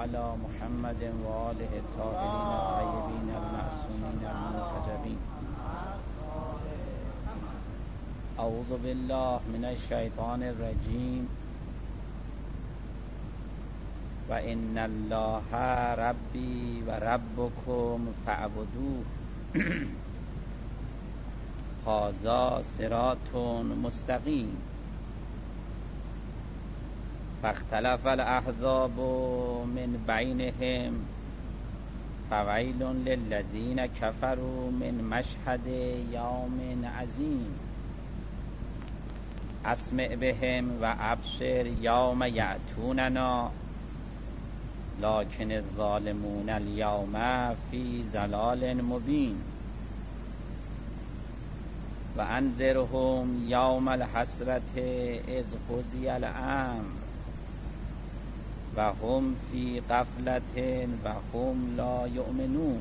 علی محمد و آله الطاهرین الطیبین المعصومین المنتجبین. اعوذ بالله من الشیطان الرجیم. و ان الله ربی و ربکم فاعبدوه هذا صراط مستقیم. فاختلف الاحزاب من بینهم فویل للذین کفروا من مشهد یوم عظیم. اسمع بهم و ابصر یوم یأتوننا لکن الظالمون الیوم فی ضلال مبین. و انذرهم یوم الحسرة اذ قضی الامر و هم فی غفلة و هم لا یؤمنون.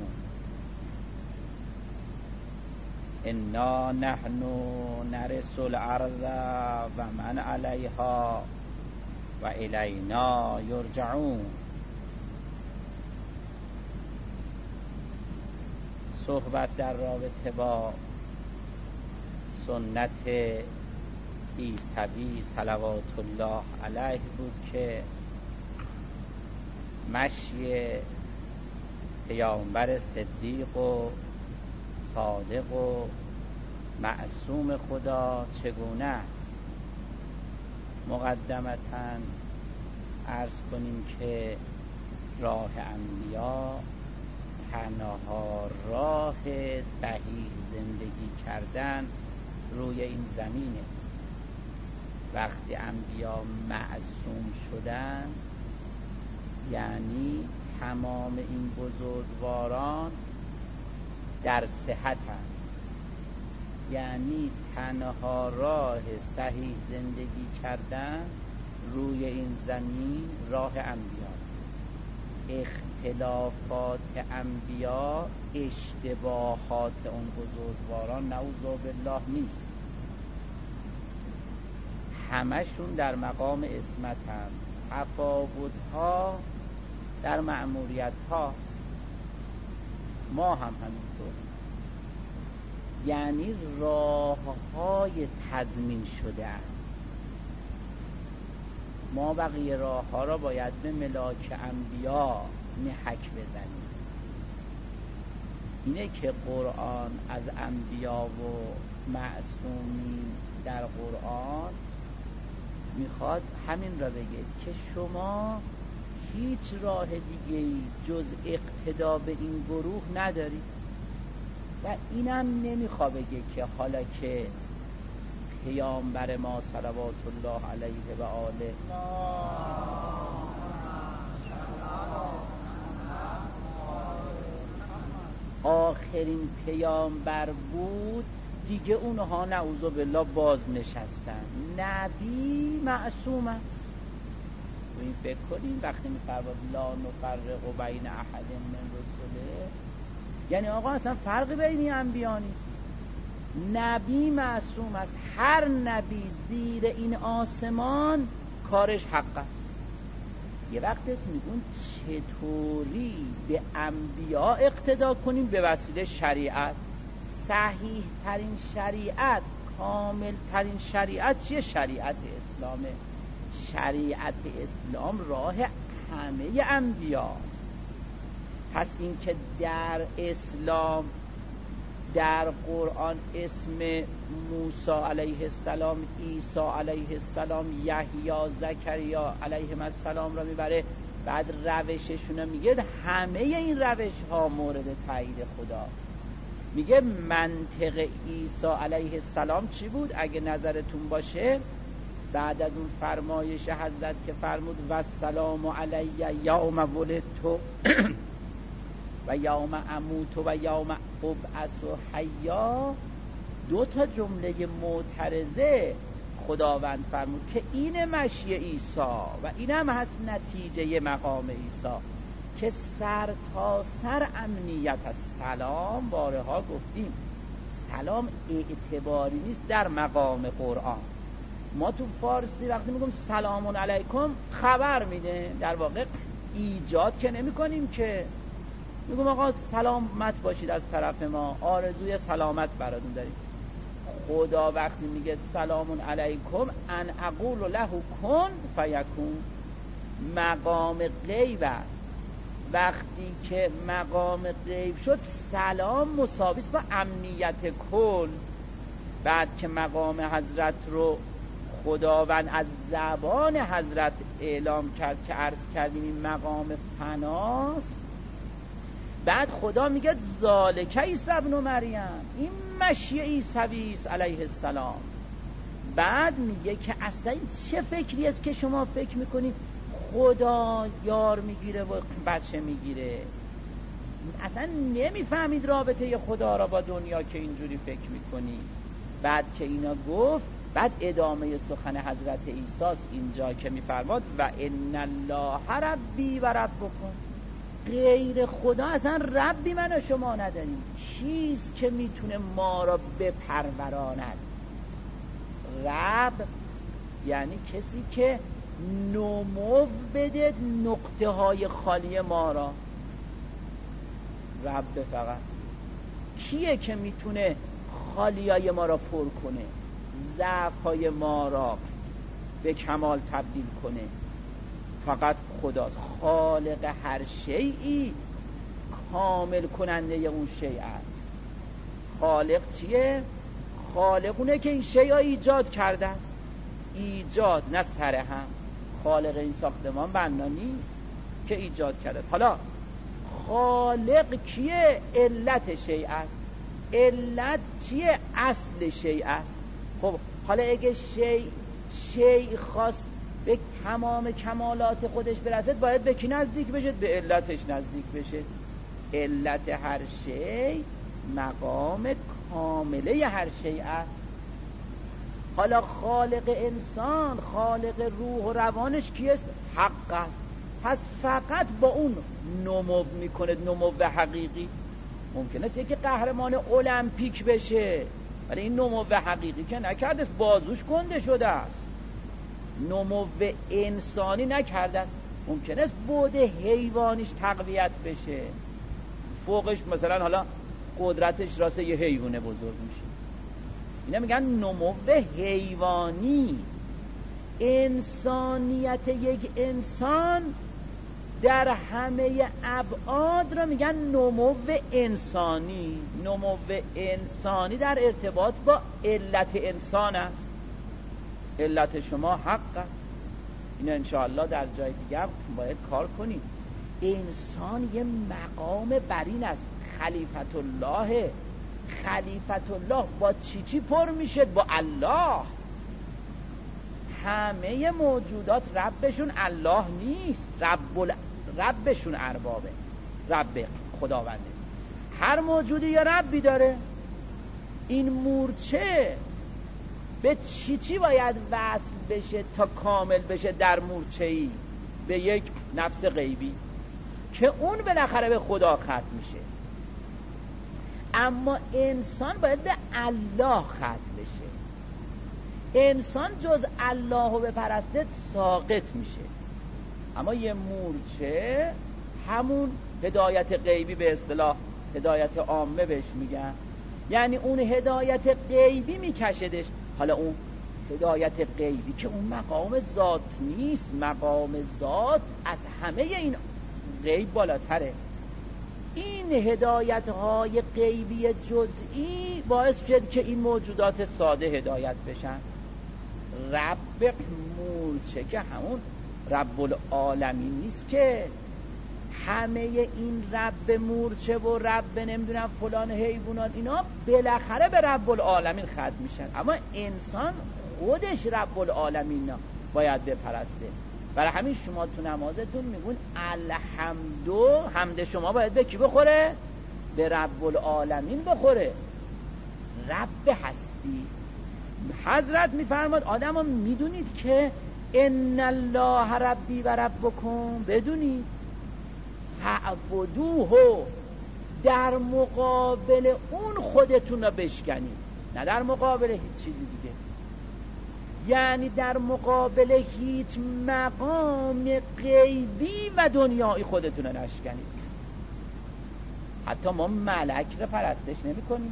انا نحن نرث الارض و من علیها و الینا یرجعون. صحبت در رابطه با سنت عیسوی صلوات الله علیه بود که مشی پیامبر صدیق و صادق و معصوم خدا چگونه است. مقدمتاً عرض کنیم که راه انبیا تنها راه صحیح زندگی کردن روی این زمینه. وقتی انبیا معصوم شدن یعنی تمام این بزرگواران در صحتند، یعنی تنها راه صحیح زندگی کردن روی این زمین راه انبیاست. اختلافات انبیا اشتباهات اون بزرگواران نعوذ بالله نیست، همشون در مقام عصمت هم. تفاوت‌ها در مأموریت هاست. ما هم همینطور، یعنی راه‌های تضمین شده است. ما بقیه راه‌ها را باید به ملاک انبیا محک بزنیم. اینه که قرآن از انبیا و معصومین در قرآن میخواد همین را بگه که شما هیچ راه دیگه‌ای جز اقتدا به این گروه ندارید. و اینم نمیخواد بگه که حالا که پیامبر ما صلوات الله علیه و آله آخرین پیامبر بود دیگه اونها نعوذ بالله باز نشستن. نبی معصوم است. و این فکر کنیم وقتی می‌فرماد لا نفرق بین احد من رسله، یعنی آقا اصلا فرقی بین انبیا نیست. نبی معصوم است. هر نبی زیر این آسمان کارش حق است. یه وقت است میگون چطوری به انبیا اقتدا کنیم به وسیله شریعت. صحیح ترین شریعت، کامل ترین شریعت چیه؟ شریعت اسلامه. شریعت اسلام راه همه انبیاست. پس این که در اسلام در قرآن اسم موسی علیه السلام، عیسی علیه السلام، یحیی، زکریا علیهم السلام را میبره، بعد روششون رو میگه، همه این روش ها مورد تایید خدا. میگه منطق عیسی علیه السلام چی بود؟ اگه نظرتون باشه بعد از اون فرمایش حضرت که فرمود و السلام علی یوم ولدت و یوم اموت و یوم ابعث حیا، دو تا جمله معترضه خداوند فرمود که این مشی عیسی و این هم هست نتیجه مقام عیسی که سر تا سر امنیت است. سلام بارها گفتیم سلام اعتباری نیست در مقام قرآن. ما تو فارسی وقتی میگم سلام علیکم خبر میده، در واقع ایجاد که نمی کنیم که میگم آقا سلامت باشید از طرف ما، آرزوی سلامت براتون داریم. خدا وقتی میگه سلام علیکم ان اقول له کن فیکون، مقام غیب است. وقتی که مقام غیب شد سلام مساوی است با امنیت کل. بعد که مقام حضرت رو خداوند از زبان حضرت اعلام کرد که عرض کردیم این مقام فناست، بعد خدا میگه ذالک عیسی ابن مریم، این مشی عیسی است علیه السلام. بعد میگه که اصلا این چه فکری است که شما فکر میکنید خدا یار میگیره و بچه میگیره؟ اصلا نمیفهمید رابطه خدا را با دنیا که اینجوری فکر میکنید. بعد که اینا گفت، بعد ادامه سخن حضرت عیسی است اینجا که میفرماد و ان الله ربی و ربکم، غیر خدا اصلا ربی من و شما نداریم. چیز که میتونه ما را بپروراند. رب یعنی کسی که نمو بده نقطه های خالی ما را. رب فقط کیه که میتونه خالی های ما را پر کنه، ضعف های ما را به کمال تبدیل کنه؟ فقط خداست. خالق هر شیئی کامل کننده اون شیء است. خالق چیه؟ خالق اونه که این شیء را ایجاد کرده است. ایجاد نه سرهم. خالق این ساختمان بنا نیست که ایجاد کرده است. حالا خالق کیه؟ علت شیء است. علت چیه؟ اصل شیء است. خب حالا اگه شیء خواست به تمام کمالات خودش برسد، باید به کی نزدیک بشه؟ به علتش نزدیک بشه. علت هر شیء مقام کامله هر شیء است. حالا خالق انسان، خالق روح و روانش کیست؟ حق است. پس فقط با اون نمو میکنه، نمو حقیقی. ممکنه یکی قهرمان المپیک بشه، ولی این نمو حقیقی که نکرده، بازوش گنده شده است. نمو انسانی نکرده است. ممکنه است بعد حیوانیش تقویت بشه، فوقش مثلا حالا قدرتش راسته یه حیوانه بزرگ میشه. اینا میگن نمو حیوانی. انسانیت یک انسان در همه ابعاد را میگن نمو انسانی. نمو انسانی در ارتباط با علت انسان است. علت شما حق است. این انشاءالله در جای دیگه هم باید کار کنیم. انسان یه مقام برین است. خلیفت الله. خلیفت الله با چی پر میشه؟ با الله. همه موجودات ربشون الله نیست، ربشون اربابه. رب خداونده. هر موجودی یه ربی داره. این مورچه به چی باید وصل بشه تا کامل بشه در مورچه‌ای؟ به یک نفس غیبی که اون بالاخره به خدا ختم میشه. اما انسان باید به الله ختم بشه. انسان جز الله رو بپرسته ساقط میشه. اما یه مورچه، همون هدایت غیبی به اصطلاح هدایت عامه بهش میگن، یعنی اون هدایت غیبی میکشدش. حالا اون هدایت غیبی که اون مقام ذات نیست، مقام ذات از همه این غیب بالاتره. این هدایت های غیبی جزئی باعث شد که این موجودات ساده هدایت بشن. رب مورچه که همون رب العالمین نیست که همه این رب مورچه و رب نمیدونم فلان حیوانات اینا بالاخره به رب العالمین ختم میشن. اما انسان خودش رب العالمین باید بپرسته. برای همین شما تو نمازتون میگون الحمدو، حمد شما باید به کی بخوره؟ به رب العالمین بخوره، رب هستی. حضرت میفرماد آدم ها میدونید که ان الله ربی و ربکم، بدونید فعبدوه، در مقابل اون خودتون رو بشکنید، نه در مقابل هیچ چیزی دیگه. یعنی در مقابل هیچ مقام غیبی و دنیایی خودتون رو نشکنید. حتی ما ملک رو پرستش نمی کنیم،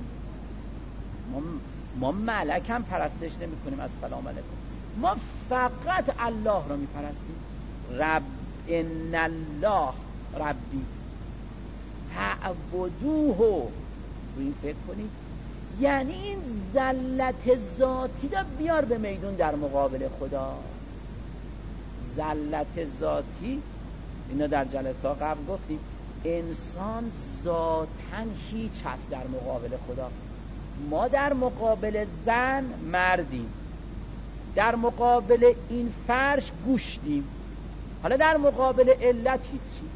ما ملک هم پرستش نمی کنیم. السلام علیکم. ما فقط الله رو می پرستیم. رب ان الله ربی فاعبدوه. رو این فکر کنید، یعنی این ذلت ذاتی رو بیار به میدون در مقابل خدا. ذلت ذاتی اینا در جلسه قبل گفتیم، انسان ذاتاً هیچ هست در مقابل خدا. ما در مقابل زن مردیم، در مقابل این فرش گوشتیم، حالا در مقابل علت هیچی.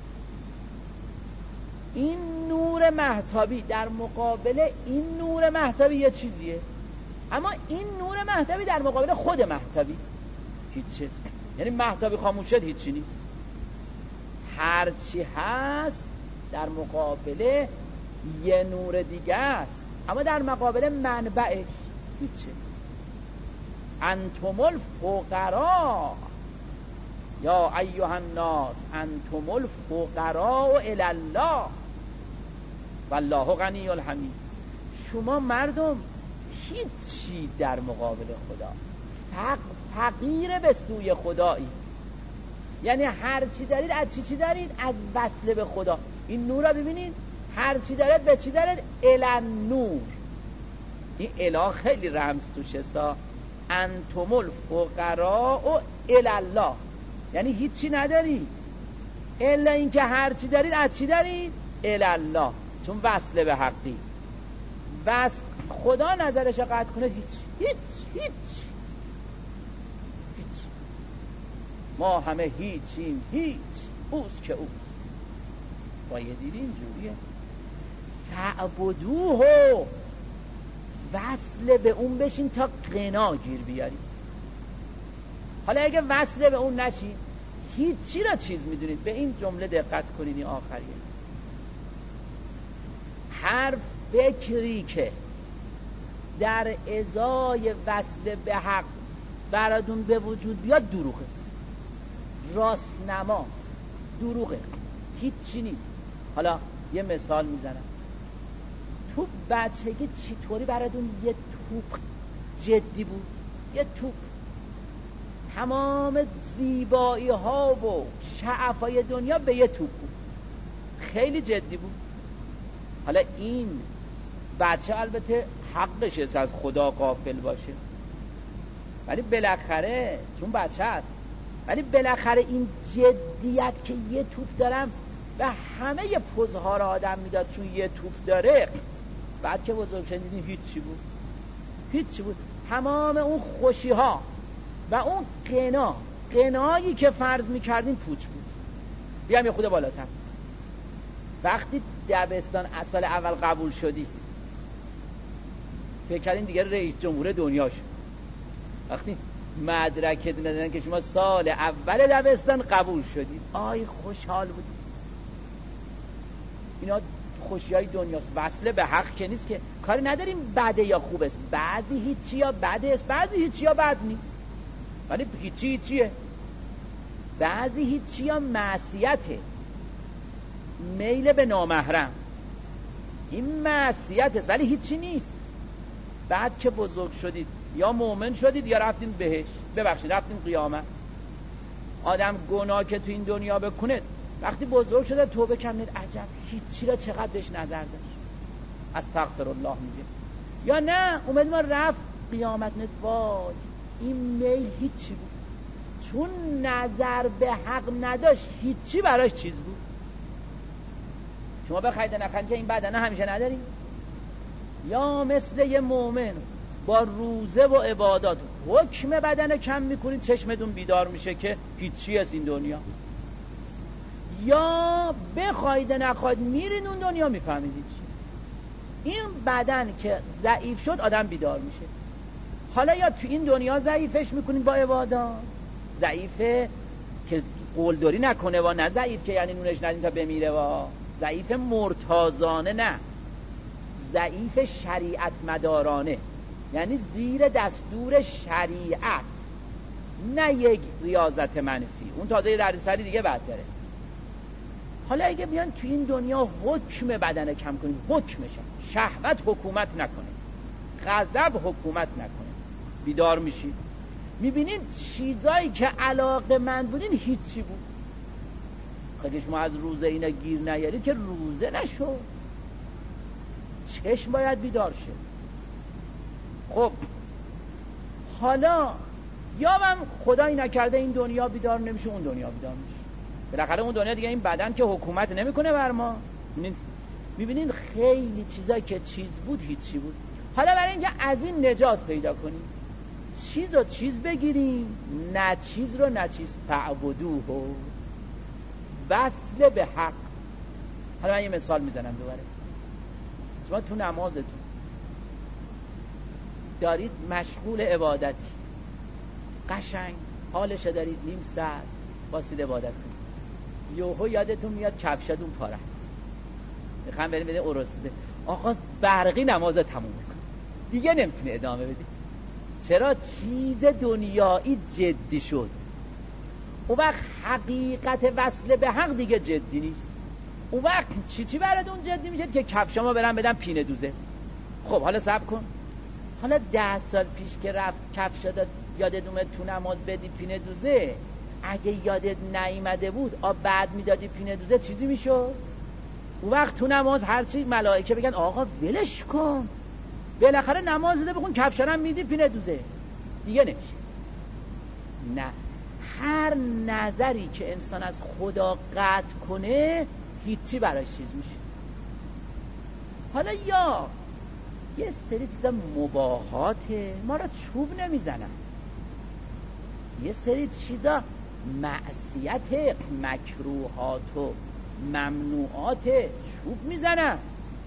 این نور مهتابی در مقابل این نور مهتابی یه چیزیه، اما این نور مهتابی در مقابل خود مهتابی هیچ چیز. یعنی مهتابی خاموش شد هیچی نیست، هرچی هست در مقابل یه نور دیگه است، اما در مقابل منبعش هیچ چیز. انتم الفقراء یا ایها الناس انتم الفقراء الی الله والله غنی الحمید. شما مردم هیچی در مقابل خدا، فقیر به سوی خدایی. یعنی هر چی دارید از چی دارید؟ از وصل به خدا. این نور رو ببینید، هر چی دارید به چی دارید؟ النور. این اله خیلی رمز توشه سا. انتم الفقراء الی الله، یعنی هیچی ندارید الا اینکه هر چی دارید از چی دارید؟ الی الله، چون وصل به حقی. وصل خدا نظرش قطع کنه هیچ. ما همه هیچیم، هیچ اوست که اوست. باید دیدی اینجوریه. فعبدوه، وصل به اون بشین تا غنا گیر بیاری. حالا اگه وصل به اون نشین، هیچی را چیز میدونید. به این جمله دقت کنید، این آخریه. هر فکری که در ازای وصل به حق براتون به وجود بیاد دروغ است، راست نماست، دروغه، هیچی نیست. حالا یه مثال میزنم. تو بچگی چطوری براتون یه توپ جدی بود؟ یه توپ تمام زیبایی ها و شعفای دنیا به یه توپ بود، خیلی جدی بود. حالا این بچه البته حقش از خدا غافل باشه، ولی بالاخره چون بچه است، ولی بالاخره این جدیت که یه توپ دارم و همه پوزها را آدم میداد چون یه توپ داره، بعد که بزرگ شدیدیم هیچی بود. تمام اون خوشی ها و اون قنایی که فرض میکردین پوچ بود. بیام یه خود بالاتر. وقتی دبستان سال اول قبول شدید فکر کردین دیگه رئیس جمهور دنیا شد. وقتی مدرکتون دادن که شما سال اول دبستان قبول شدید، آی خوشحال بودید. اینا خوشیای دنیاست. وصله به حق که نیست که کاری نداریم بده یا خوب است. بعضی هیچی یا بده است، بعضی هیچی یا بد نیست، ولی هیچیه. بعضی هیچی یا معصیته، میل به نامحرم، این معصیت است ولی هیچی نیست. بعد که بزرگ شدید یا مؤمن شدید یا رفتین بهشت، ببخشید رفتین قیامت. آدم گناه که تو این دنیا بکنه وقتی بزرگ شده توبه کنید، عجب هیچی را چقدر بهش نظر داشت، استغفر الله میگه. یا نه اومد ما رفت قیامت، وای این میل هیچی بود، چون نظر به حق نداشت هیچی براش چیز بود. شما بخواید نخواید که این بدنه همیشه نداریم. یا مثل یه مؤمن با روزه و عبادات حکم بدنه کم میکنید، چشمتون بیدار میشه که هیچی از این دنیا. یا بخواید نخواید میرین اون دنیا میفهمید چی. این بدن که ضعیف شد آدم بیدار میشه. حالا یا تو این دنیا ضعیفش میکنید با عبادات، ضعیفه که قولداری نکنه و نه ضعیف که یعنی نونش ندین تا بمیره، و ضعیف مرتازانه، نه ضعیف شریعت مدارانه. یعنی زیر دستور شریعت، نه یک ریاضت منفی. اون تازه یه دردسری دیگه بعد داره. حالا اگه بیان تو این دنیا حکم بدن کم کنیم، حکمشن، شهوت حکومت نکنه، غضب حکومت نکنه، بیدار میشید میبینید چیزایی که علاقه من بودین هیچی بود. خودش ما از روزه اینا گیر نیارید که روزه نشو، چشم باید بیدار شه. خب حالا یا من خدایی نکرده این دنیا بیدار نمیشه، اون دنیا بیدار میشه. بالاخره اون دنیا دیگه این بدن که حکومت نمیکنه بر ما. میبینین خیلی چیزایی که چیز بود هیچی بود. حالا برای اینکه از این نجات پیدا کنیم، چیز رو چیز بگیریم، نه چیز رو نه چیز. فعبدوه، وصل به حق. حالا من یه مثال میزنم دوباره. شما تو نمازتون دارید مشغول عبادتی، قشنگ حالش دارید، نیم ساعت واسید عبادت کنید، یهو یادتون میاد کفشتون پاره است، میخوام بریم بده ارسطوزه، آقا برقی نماز تموم میکنه، دیگه نمیتونه ادامه بده. چرا؟ چیز دنیایی جدی شد. اون وقت حقیقت وصل به حق دیگه جدی نیست. اون وقت چی براتون جدی میشه؟ که کفشامو برم بدم پینه دوزه. خب حالا صبر کن، حالا 10 سال پیش که رفت کفش داد یادت اومد تو نماز بدی پینه دوزه، اگه یادت نیامده بود آب بعد میدادی پینه دوزه، چیزی میشد؟ اون وقت تو نماز هرچی ملائکه بگن آقا ولش کن، بالاخره نماز ده بخون، کفشارم میدی پینه دوزه، دیگه نمیشه. نه، هر نظری که انسان از خدا قطع کنه هیچی براش چیز میشه. حالا یا یه سری چیزا مباحاته، ما را چوب نمیزنن، یه سری چیزا معصیت، مکروهات و ممنوعات، چوب میزنن.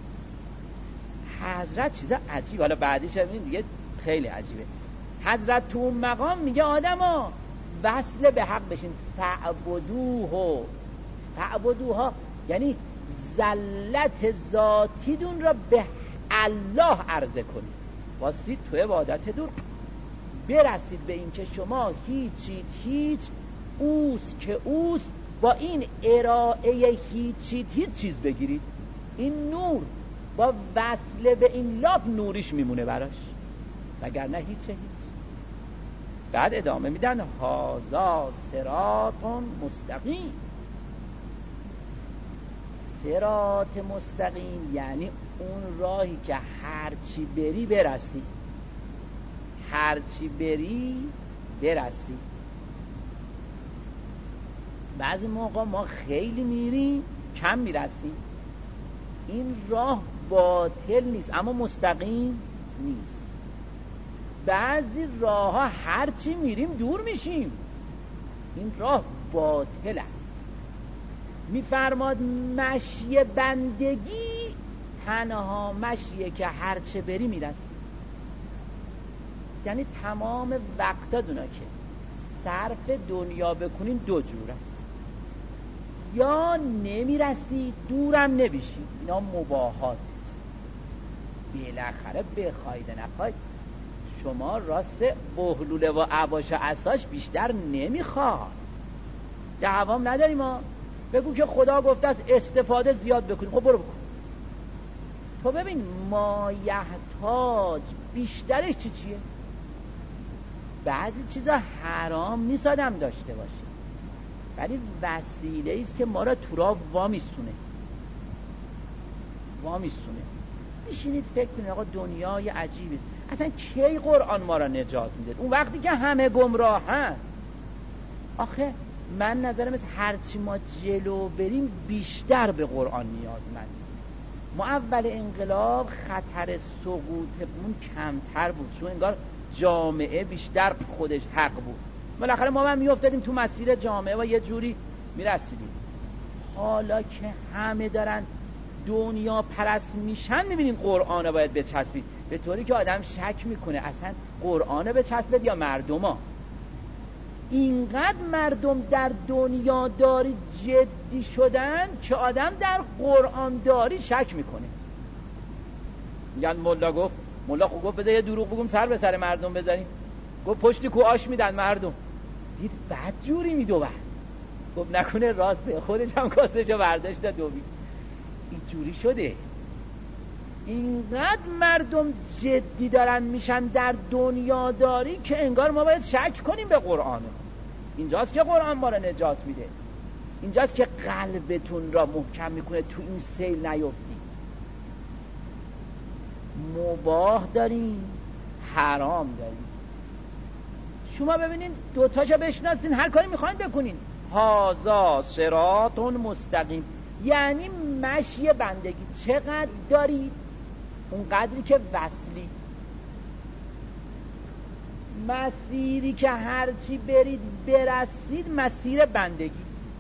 حضرت چیزا عجیب، حالا بعدیش هم دیگه خیلی عجیبه. حضرت تو اون مقام میگه آدما وصل به حق بشین، فعبدوها یعنی ذلت ذاتیدون را به الله عرضه کنید، واسید تو عبادت دور برسید به این که شما هیچ اوست که اوست، با این ارائه هیچ چیز بگیرید. این نور با وصل به این لاب نوریش میمونه براش، وگرنه هیچ. بعد ادامه میدن هازا صراط مستقیم. صراط مستقیم یعنی اون راهی که هرچی بری برسی، هرچی بری برسی. بعضی موقع ما خیلی میریم کم میرسیم. این راه باطل نیست اما مستقیم نیست. بعضی راه ها هرچی میریم دور میشیم، این راه باطل است. میفرماد مشی بندگی تنها مشیه که هرچه بری میرسی. یعنی تمام وقتاتونا که صرف دنیا بکنین دو جور است، یا نمیرسی دورم نمیشی، اینا مباحات. بالاخره بخواید نخواید شما راست بهلوله و عباش و عصاش بیشتر نمیخواد. دعوام نداریم ما، بگو که خدا گفته است استفاده زیاد بکنیم، خب برو بکن. تو ببین ما یحتاج بیشترش چیه؟ بعضی چیزا حرام نیست آدم داشته باشه، ولی وسیله ایست که ما را تو راه وامیستونه. میشینید فکر کنید آقا دنیای عجیبی است. اصلا کی قرآن ما را نجات میده؟ اون وقتی که همه گمراهن. آخه من نظرم است هرچی ما جلو بریم بیشتر به قرآن نیازمندیم. ما اول انقلاب خطر سقوطمون کمتر بود، چون انگار جامعه بیشتر خودش حق بود. بالاخره ما هم میافتادیم تو مسیر جامعه و یه جوری میرسیدیم. حالا که همه دارن دنیا پرست میشن، میبینیم قرآن رو باید بچسبید، به طوری که آدم شک میکنه اصلا قرآن رو بچسبید یا مردم ها. اینقدر مردم در دنیا داری جدی شدن که آدم در قرآن داری شک میکنه. میگن مولا گفت مولا خوب گفت بذار یه دروغ بگم سر به سر مردم بزنیم. گفت پشتی کو آش میدن مردم. دید بد جوری میدوه. گفت نکنه راسته، خودش هم کاسهشو برداشت داد دوید. این جوری شده. اینقدر مردم جدی دارن میشن در دنیاداری که انگار ما باید شک کنیم به قرآن. اینجاست که قرآن ما رو نجات میده، اینجاست که قلبتون را محکم میکنه تو این سیل نیفتی. مباح داریم، حرام داریم. شما ببینین دوتاشو بشناسین، هر کاری میخواین بکنین. هازا صراط مستقیم، یعنی مشی بندگی. چقدر دارید اون قدری که وصلی. مسیری که هرچی برید برسید مسیر بندگی.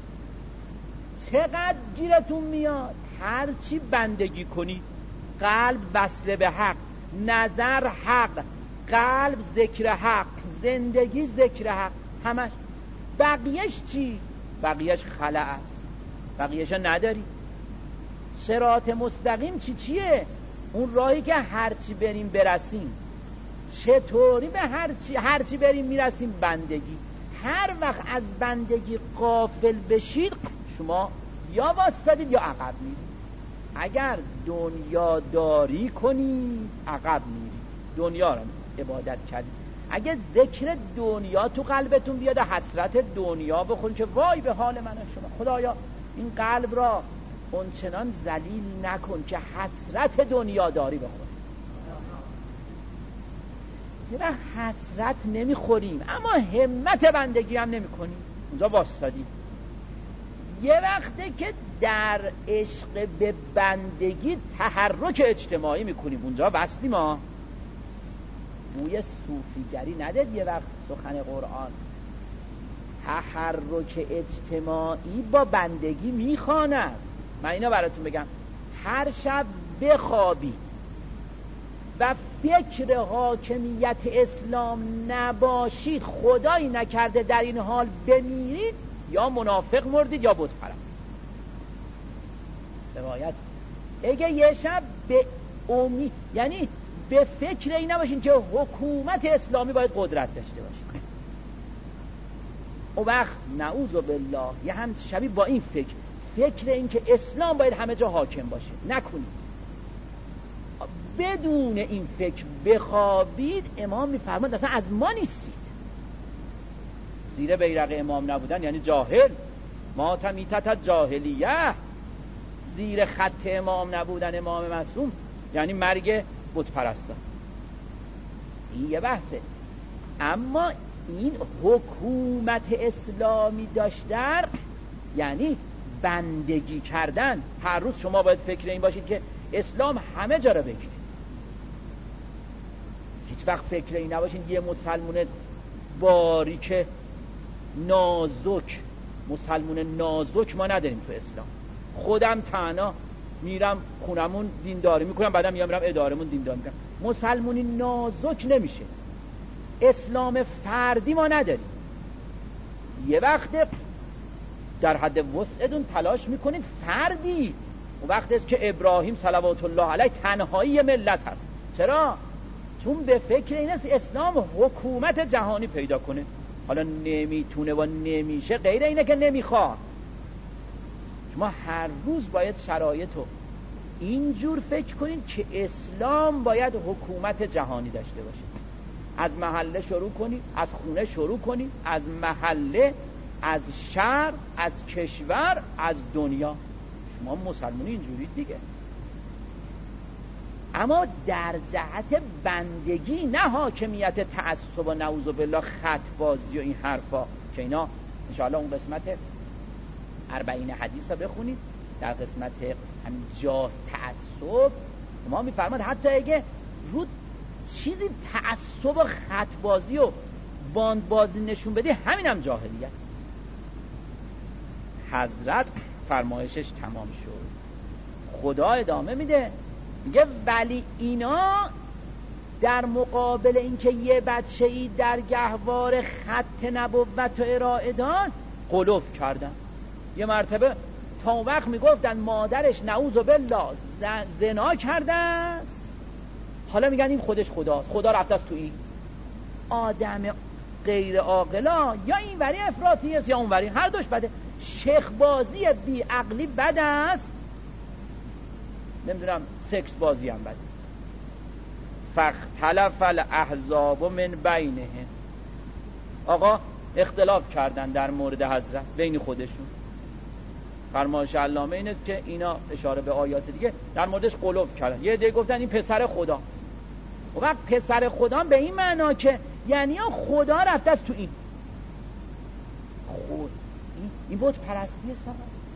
چقدر گیرتون میاد هرچی بندگی کنید. قلب وصله به حق، نظر حق، قلب ذکر حق، زندگی ذکر حق، همش. بقیهش چی؟ بقیهش خلأ است، بقیهش نداری. صراط مستقیم چیه؟ اون راهی که هرچی بریم برسیم. چطوری به هرچی بریم میرسیم؟ بندگی. هر وقت از بندگی غافل بشید شما یا واسطادید یا عقب میرید. اگر دنیا داری کنید عقب میرید، دنیا رو عبادت کردید. اگه ذکر دنیا تو قلبتون بیاد حسرت دنیا بخورید که وای به حال من و شما، خدایا این قلب را اونچنان ذلیل نکن که حسرت دنیا داری بخورید. یه وقت حسرت نمیخوریم اما همت بندگی هم نمی کنیم، اونجا واسطادیم. یه وقته که در عشق به بندگی تحرک اجتماعی میکنیم، اونجا بستیم. ما بوی صوفیگری ندید. یه وقت سخن قرآن تحرک اجتماعی با بندگی میخواند. من اینا براتون بگم، هر شب بخوابی و فکر حاکمیت اسلام نباشید، خدایی نکرده در این حال بمیرید، یا منافق مردید یا بت پرست. روایت اگه یه شب به امید، یعنی به فکر این نباشین که حکومت اسلامی باید قدرت داشته باشه، اون وقت نعوذ بالله یه هم شبی با این فکر این که اسلام باید همه جا حاکم باشه نکنید. بدون این فکر بخوابید، امام میفرماد اصلا از ما نیستید. زیر بیرق امام نبودن یعنی جاهل، ما تمیتت جاهلیه. زیر خط امام نبودن، امام معصوم، یعنی مرگ بت پرستان. این یه بحثه. اما این حکومت اسلامی داشتن یعنی بندگی کردن. هر روز شما باید فکر این باشید که اسلام همه جا رو بگیره. هیچ وقت فکر این نباشید یه مسلمان باریک نازک، مسلمان نازک ما نداریم تو اسلام. خودم تنها میرم خونمون دینداری میکنم، بعدم میرم ادارمون دینداری میکنم. مسلمانی نازک نمیشه. اسلام فردی ما نداریم. یه وقت در حد وسعتون تلاش میکنید فردی. اون وقت است که ابراهیم صلوات الله علیه تنهایی ملت هست. چرا؟ چون به فکر این است اسلام حکومت جهانی پیدا کنه. حالا نمیتونه و نمیشه، غیر اینه که نمیخواد. شما هر روز باید شرایطو اینجور فکر کنید که اسلام باید حکومت جهانی داشته باشه. از محله شروع کنید، از خونه شروع کنید، از محله، از شهر، از کشور، از دنیا. شما مسلمانی اینجوری دیگه. اما در جهت بندگی، نه حاکمیت تعصب و نعوذ بالله خط بازی و این حرفا که اینا انشاءالله اون قسمت 40 حدیث رو بخونید. در قسمت همین جاه تعصب ما میفرماد حتی اگه رو چیزی تعصب و خط بازی و باند بازی نشون بدی، همین هم جاهلیت. حضرت فرمایشش تمام شد. خدا ادامه میده، میگه ولی اینا در مقابل اینکه یه بچه‌ای در گهوار خط نبوت و ارائه داد غلو کردن. یه مرتبه تا وقت میگفتن مادرش نعوذ بالله زنا کرده است، حالا میگن این خودش خداست، خدا رفته است تو این. آدم غیر عاقلا یا این وری افراطی است یا اون وری، هر دوش بده. شیخ بازی بی عقلی بد است، نمیدونم سکس بازی هم بد است. فاختلف الاحزاب من بینهم، آقا اختلاف کردن در مورد حضرت بین خودشون. فرمایش علامه این است که اینا اشاره به آیات دیگه در موردش قلوب کردن. یه عده گفتن این پسر خداست. و وقت پسر خدا به این معنا که یعنی خدا رفته است تو این خود، این بت پرستی است.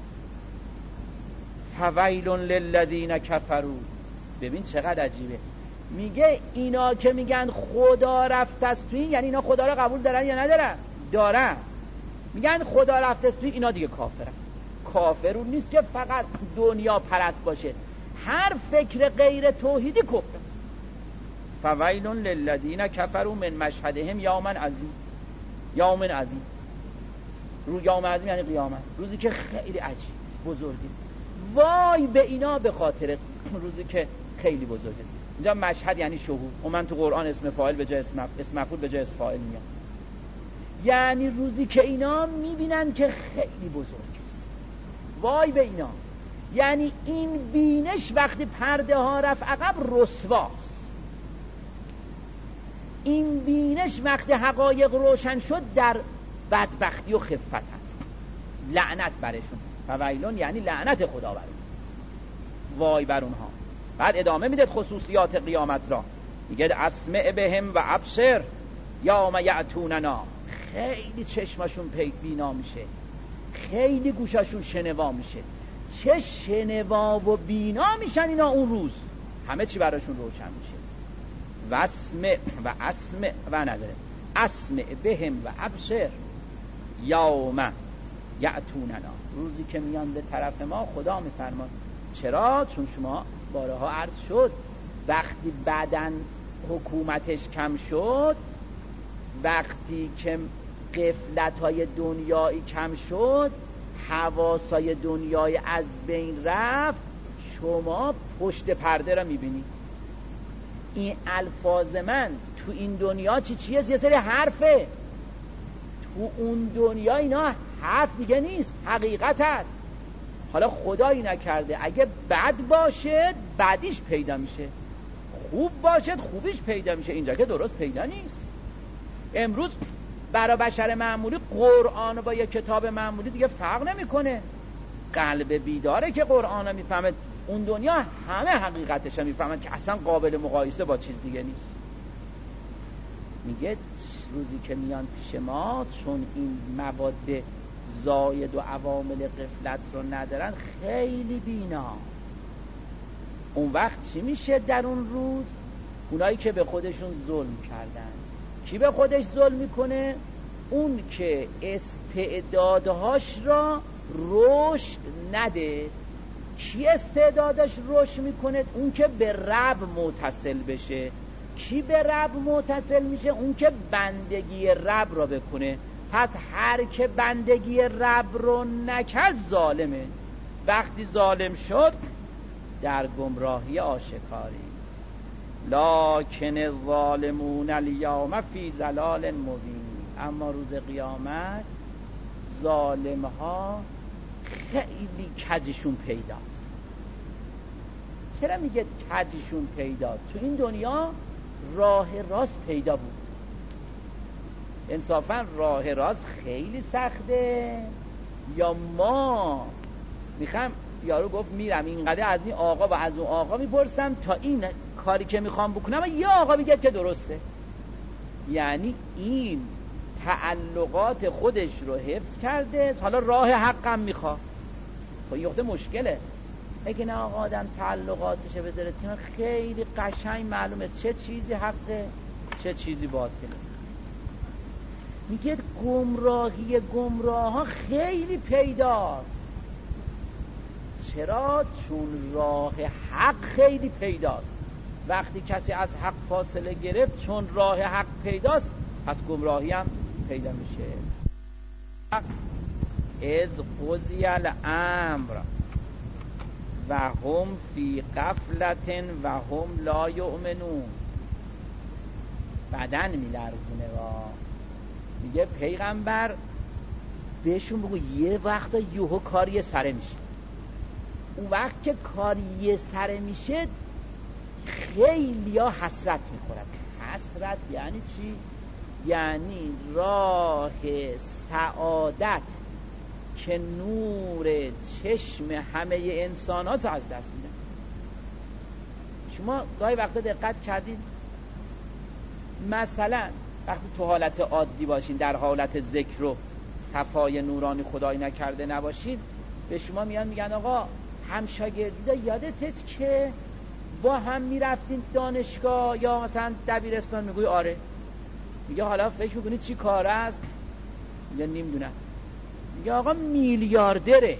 فویل للذین کفروا. ببین چقدر عجیبه، میگه اینا که میگن خدا رفته است تو این، یعنی اینا خدا رو قبول دارن یا ندارن؟ دارن. میگن خدا رفته است تو اینا دیگه کافرن. کافر اون نیست که فقط دنیا پرست باشه، هر فکر غیر توحیدی کفر. فویل للذین کفروا من مشهدهم یوم عظیم. یوم عظیم، رو یوم عظیم یعنی قیامت، روزی که خیلی عجیب بزرگی. وای به اینا به خاطر روزی که خیلی بزرگه. اینجا مشهد یعنی شهود، و من تو قرآن اسم فاعل به جای اسم مفعول به جای اسم فاعل میاد، یعنی روزی که اینا میبینن که خیلی بزرگ است. وای به اینا، یعنی این بینش وقتی پرده ها رفت عقب رسواست. این بینش وقتی حقایق روشن شد در بدبختی و خفت است، لعنت برشون. فویلون یعنی لعنت خدا برشون، وای بر اونها. بعد ادامه میده خصوصیات قیامت را، میگه اسمع بهم و ابصر یوم یأتوننا. خیلی چشمشون بینا میشه، خیلی گوششون شنوا میشه. چه شنوا و بینا میشن اینا اون روز، همه چی براشون روشن میشه. و اسمع و نداره، اسمع بهم و ابصر یوم یأتوننا، روزی که میان به طرف ما. خدا میفرماد چرا؟ چون شما بارها عرض شد وقتی بدن حکومتش کم شد، وقتی که غفلت‌های دنیایی کم شد، حواسای دنیای از بین رفت، شما پشت پرده را میبینی. این الفاظ من تو این دنیا چیه؟ یه سری حرفه، تو اون دنیا اینا حرف دیگه نیست، حقیقت است. حالا خدایی نکرده اگه بد باشه بدیش پیدا میشه، خوب باشه خوبیش پیدا میشه، اینجا که درست پیدا نیست. امروز برای بشر معمولی قرآن با یک کتاب معمولی دیگه فرق نمیکنه. قلب بیداره که قرآن رو میفهمه، اون دنیا همه حقیقتش رو میفهمن که اصلا قابل مقایسه با چیز دیگه نیست. میگه روزی که میان پیش ما، چون این مواد زاید و عوامل غفلت رو ندارن، خیلی بینا. اون وقت چی میشه در اون روز؟ اونایی که به خودشون ظلم کردن. کی به خودش ظلم میکنه؟ اون که استعدادهاش را رشد نده. کی استعدادش رشد میکنه؟ اون که به رب متصل بشه. کی به رب متصل میشه؟ اون که بندگی رب را بکنه. پس هر که بندگی رب رو نکرد ظالمه. وقتی ظالم شد در گمراهی آشکاری. لکن الظالمون الیوم فی ضلال مبین. اما روز قیامت ظالم ها خیلی کجشون پیداست. چرا میگه کجشون پیداست؟ تو این دنیا راه راست پیدا بود. انصافا راه راست خیلی سخته، یا ما میخوام، یارو گفت میرم اینقدر از این آقا و از اون آقا میپرسم تا این کاری که میخوام بکنم و یه آقا میگه که درسته. یعنی این تعلقات خودش رو حفظ کرده، حالا راه حقم میخواد. خب یه وقت مشکله اگه نه آقا آدم تعلقاتشه بذاره کنار، خیلی قشنگ معلومه چه چیزی حقه چه چیزی باطله. میگه گمراهی گمراه ها خیلی پیداست. چرا؟ چون راه حق خیلی پیداست. وقتی کسی از حق فاصله گرفت، چون راه حق پیداست، پس گمراهی هم پیدا میشه. از قضی الامر و هم فی غفلت و هم لا یؤمنون. بدن میلرزونه و میگه پیغمبر بهشون بگو یه وقتا یهو کاری سره میشه. اون وقت که کاری سره میشه خیلی ها حسرت میخورد. حسرت یعنی چی؟ یعنی راه سعادت که نور چشم همه انسان ها از دست میدن. شما گاهی وقتا دقت کردید مثلا وقتی تو حالت عادی باشین، در حالت ذکر و صفای نورانی خدای نکرده نباشید، به شما میگن آقا همشاگردیدا یادت که با هم میرفتین دانشگاه یا مثلا دبیرستان؟ میگوی آره. میگه حالا فکر میکنید چی کاره است؟ میگه نمیدونم. میگه آقا میلیاردره.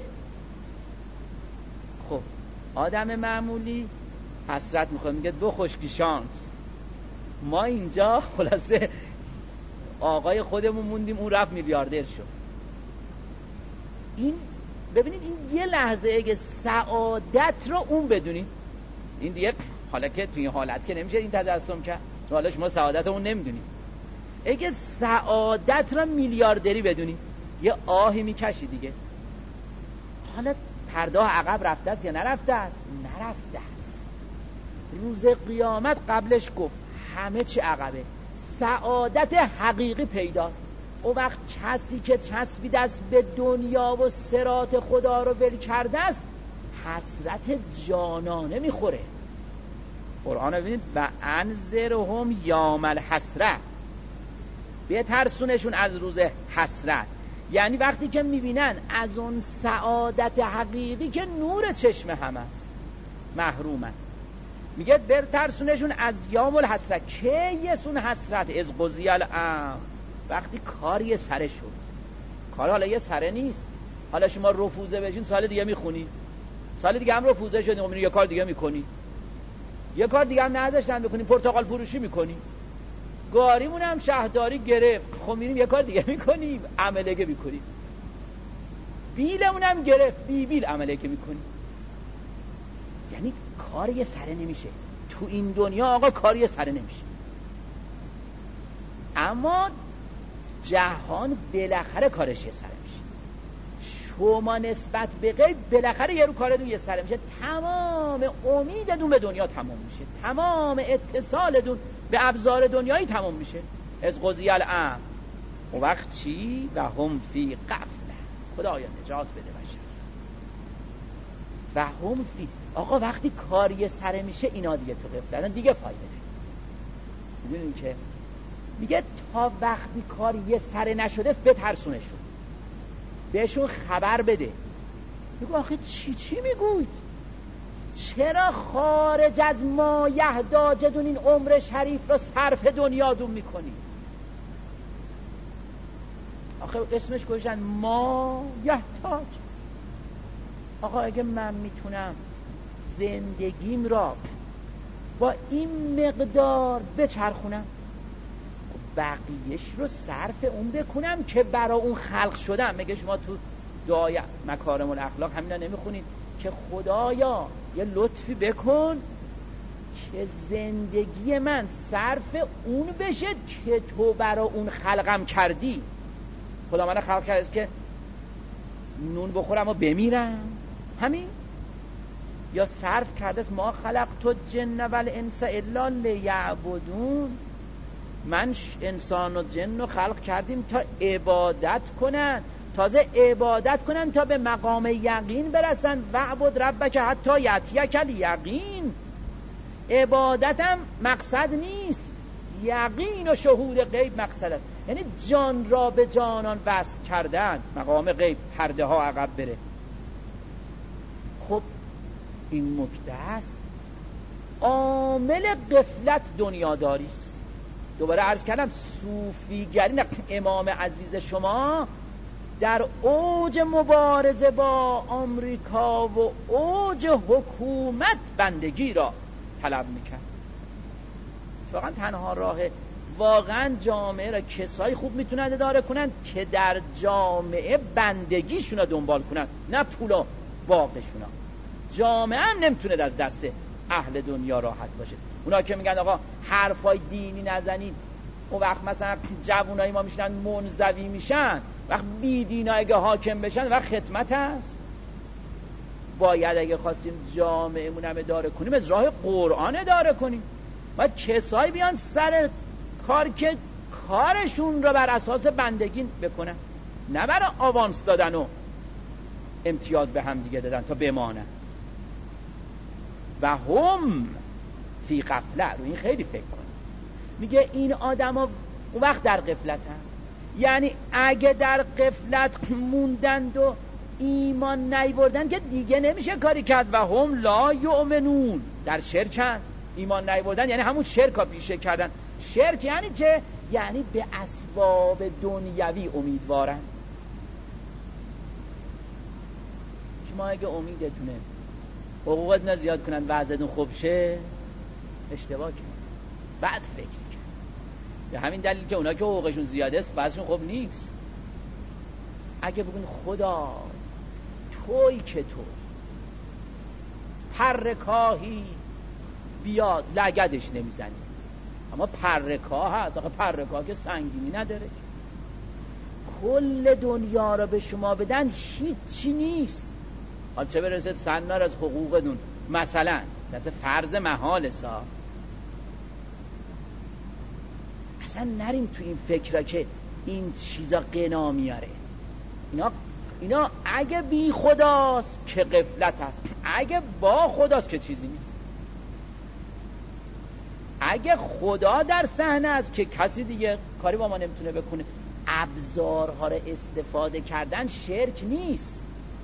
خب آدم معمولی حسرت میخواد، میگه دو خشکی شانس، ما اینجا خلاصه آقای خودمون موندیم، اون رفت میلیاردر شد. این ببینید این یه لحظه اگه سعادت رو اون بدونید، این دیگه حالا که توی این حالت که نمیشه این تجسم کرد، حالا شما سعادت اون نمیدونید. اگه سعادت رو میلیاردری بدونید یه آهی میکشی دیگه. حالا پرده عقب رفته است یا نرفته است؟ نرفته است. روز قیامت قبلش گفت همه چی عقبه، سعادت حقیقی پیداست. او وقت کسی که چسبیده است به دنیا و صراط خدا رو ول کرده است حسرت جانانه میخوره. قرآن رو ببینید و انذرهم یوم الحسرة، بترسونشون از روز حسرت. یعنی وقتی که میبینن از اون سعادت حقیقی که نور چشم هم است محرومن. میگه بترسونشون از یوم الحسرة. که یسون حسرت از قضی الامر، وقتی کاری سره شد. کار حالا یه سره نیست. حالا شما رفوزه بشین سال دیگه میخونی، سال دیگه هم رفوزه شدی میبینی یه کار دیگه میکنی، یه کار دیگه هم نداشتن بکنی، پرتقال فروشی میکنی. گاریمون هم شهرداری گرفت، خب میریم یه کار دیگه میکنیم، عملگه میکنیم. بیلمون هم گرفت، بیل عملگه میکنیم. یعنی کار یه سره نمیشه تو این دنیا. آقا کار یه سره نمیشه. اما جهان بالاخره کارش یه سره میشه. شما نسبت به غیب بالاخره یه رو کارتون یه سره میشه. تمام امیدتون به دنیا تمام میشه، تمام اتصالتون به ابزار دنیایی تمام میشه. از قضی الامر. اون وقت چی؟ و هم فی غفله. خدایا نجات بده بشر. و هم فی، آقا وقتی کاری سره میشه اینا دیگه تو غفلتن، دیگه فایده نداره. میدونین که میگه تا وقتی کاری یه سره نشده است بترسونشون، بهشون خبر بده. میگه آخه چی میگوید؟ چرا خارج از ما یهداجدون این عمر شریف رو صرف دنیادون میکنی؟ آخه اسمش گوشن ما یهداج. آقا اگه من میتونم زندگیم را با این مقدار بچرخونم، بقیهش رو صرف اون بکنم که برای اون خلق شدم. مگه شما تو دعای مکارم الاخلاق همینا نمیخونید که خدایا یه لطفی بکن که زندگی من صرف اون بشه که تو برای اون خلقم کردی؟ خدا من خلق کرد که نون بخورم و بمیرم، همین؟ یا صرف کرده است ما خلقت الجن والانس الا لیعبدون، من انسان و جن رو خلق کردیم تا عبادت کنن، تازه عبادت کنن تا به مقام یقین برسن. وعبد ربک حتی یأتیک الیقین. عبادتم مقصد نیست، یقین و شهود غیب مقصد است. یعنی جان را به جانان وصل کردن، مقام غیب، پرده ها عقب بره. خب این نکته است. عامل غفلت دنیاداری است. دوباره عرض کردم صوفیگری، امام عزیز شما در اوج مبارزه با آمریکا و اوج حکومت بندگی را طلب میکرد. واقعا تنها راه واقعا جامعه را کسایی خوب میتونن اداره کنن که در جامعه بندگیشون را دنبال کنن، نه پولا باقشون. جامعه هم نمیتونه از دست اهل دنیا راحت باشه. اونا که میگن آقا حرفای دینی نزنید، اون وقت مثلا جوانای ما میشنن منزوی میشن، وقت بی دینا اگه حاکم بشن وقت خدمت هست. باید اگه خواستیم جامعهمون هم اداره کنیم از راه قرآن اداره کنیم. باید کسایی بیان سر کار که کارشون رو بر اساس بندگی بکنن، نه برای آوانس دادن و امتیاز به هم دیگه دادن تا بمانن. و هم فی غفله، رو این خیلی فکر کن. میگه این آدم ها اون وقت در غفلت هم، یعنی اگه در غفلت موندند و ایمان نیاوردن که دیگه نمیشه کاری کرد. و هم لا یؤمنون، در شرکن. ایمان نیاوردن یعنی همون شرکا پیشه کردن. شرک یعنی چه؟ یعنی به اسباب دنیوی امیدوارن. شما اگه امیدتونه حقوقتون زیاد کنن وضعتون خوب شه، اشتباه کنید، بعد فکر کرد. به همین دلیل که اونا که حقوقشون زیاده است وضعشون خوب نیست. اگه بگن خدا توی که تو پرکاهی بیاد لگدش نمیزنی، اما پرکاه هست. آقا پرکاه که سنگینی نداره، کل دنیا رو به شما بدن هیچی نیست. حالا چه برسه سنار از حقوقتون مثلا دست فرض محال سا. اصلا نریم تو این فکر که این چیزا قنا میاره. اینا اگه بی خداست که غفلت هست، اگه با خداست که چیزی نیست. اگه خدا در صحنه است که کسی دیگه کاری با ما نمیتونه بکنه. ابزارها رو استفاده کردن شرک نیست،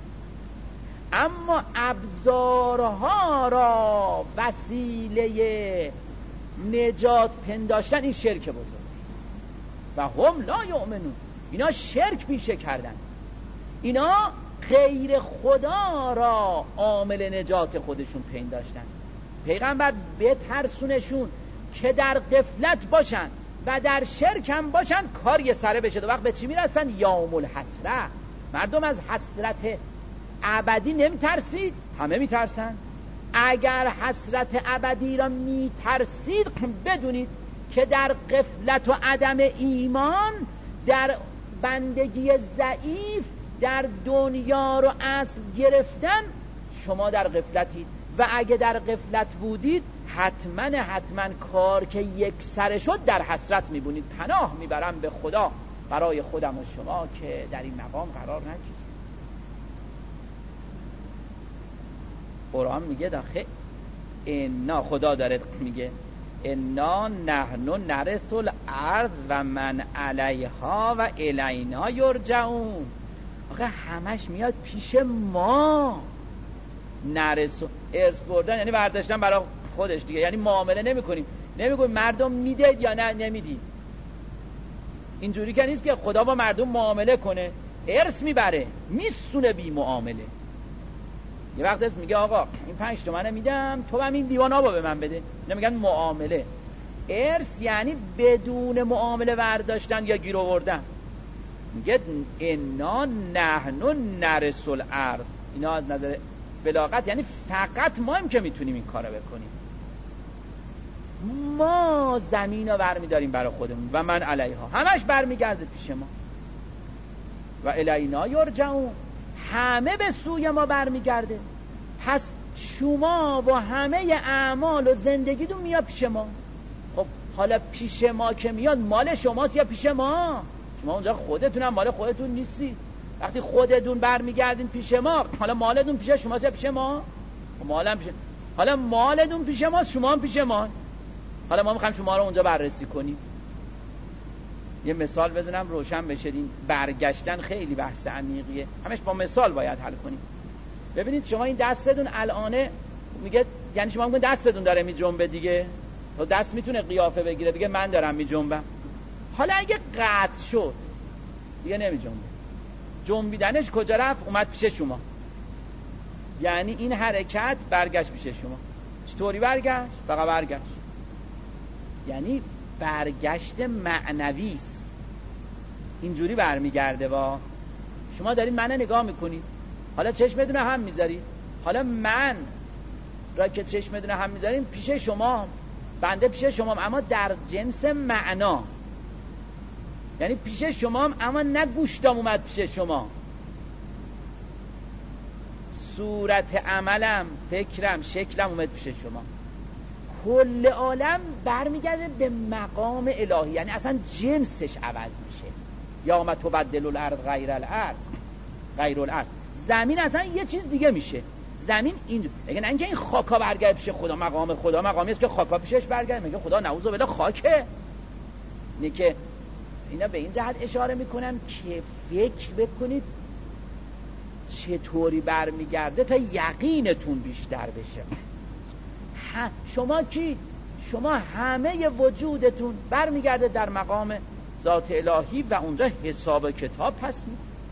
اما ابزارها را وسیله نجات پنداشتن این شرک بزرگ. و هم لا یؤمنون، اینا شرک پیشه کردن. اینا غیر خدا را عامل نجات خودشون پنداشتن. پیغمبر بترسونشون که در غفلت باشن و در شرک هم باشن، کار یه سره بشه. دو وقت به چی میرسن؟ یوم الحسره. مردم از حسرت ابدی نمیترسید؟ همه میترسن. اگر حسرت ابدی را میترسید بدونید که در غفلت و عدم ایمان، در بندگی ضعیف، در دنیا رو اصل گرفتن، شما در غفلتید. و اگه در غفلت بودید حتما کار که یک سره شد در حسرت میبونید. پناه میبرم به خدا برای خودم و شما که در این مقام قرار نگیرید. قرآن میگه داخل انا، خدا داره میگه انا نحن نرث الارض و من علیها و الینا یرجعون. آخه همش میاد پیش ما. نرث، ارث بردن یعنی برداشتن برای خودش دیگه، یعنی معامله نمی‌کنیم. نمیگویم مردم میدید یا نه نمیدید. اینجوری که نیست که خدا با مردم معامله کنه، ارث میبره میسونه بی معامله. یه وقت است میگه آقا این 5 تومن میدم، تو هم این دیوان آبا به من بده. نمیگن معامله. ارث یعنی بدون معامله برداشتن یا گیر آوردن. میگه انا نحن نرث الارض. اینا از نظر بلاغت یعنی فقط ما هم که میتونیم این کارو بکنیم. ما زمین رو برمیداریم برای خودمون و من علیها، همش برمیگرده پیش ما. و الینا یرجعون، همه به سوی ما برمیگرده. پس شما و همه اعمال و زندگیتون میاد پیش ما. خب حالا پیش ما که میاد مال شماست یا پیش ما؟ شما اونجا خودتون هم مال خودتون نیستی. وقتی خودتون برمیگردین پیش ما، حالا مالتون پیش شماست یا پیش ما؟ مالم پیش. حالا مالتون پیش ماست، شما هم پیش ما. حالا ما میخوایم شما رو اونجا بررسی کنیم. یه مثال بزنم روشن بشه. این برگشتن خیلی بحث عمیقیه، همش با مثال باید حل کنیم. ببینید شما این دستتون الانه میگه، یعنی شما میگن دستتون داره میجنبه دیگه، تو دست میتونه قیافه بگیره دیگه، من دارم میجنبم. حالا اگه قطع شد دیگه نمیجنبه، جنبیدنش کجا رفت؟ اومد پیش شما. یعنی این حرکت برگشت پیش شما. چطوری برگشت؟ فقط برگشت. یعنی برگشت معنوی است. اینجوری برمیگرده. با شما دارید منو نگاه میکنید، حالا چشمتون هم میذارید، حالا من را که چشم دونه هم میذاریم پیش شما، بنده پیش شما، اما در جنس معنا، یعنی پیش شما اما نه گوشتام اومد پیش شما، صورت عملم، فکرم، شکلم اومد پیش شما. کل عالم برمیگرده به مقام الهی، یعنی اصلا جنسش عوض میشه. یا ما تبدل الارض غیر الارض. زمین اصلا یه چیز دیگه میشه. زمین اینجا میگه نه اینکه این خاکا برگرده پیش خدا، مقام خدا مقامی است که خاکا پیشش برگرده. میگه خدا نعوذ بالله خاکه. اینه که اینا به این جهت اشاره میکنم که فکر بکنید چطوری برمیگرده تا یقینتون بیشتر بشه. شما کی؟ شما همه وجودتون برمیگرده در مقام ذات الهی و اونجا حساب کتاب پس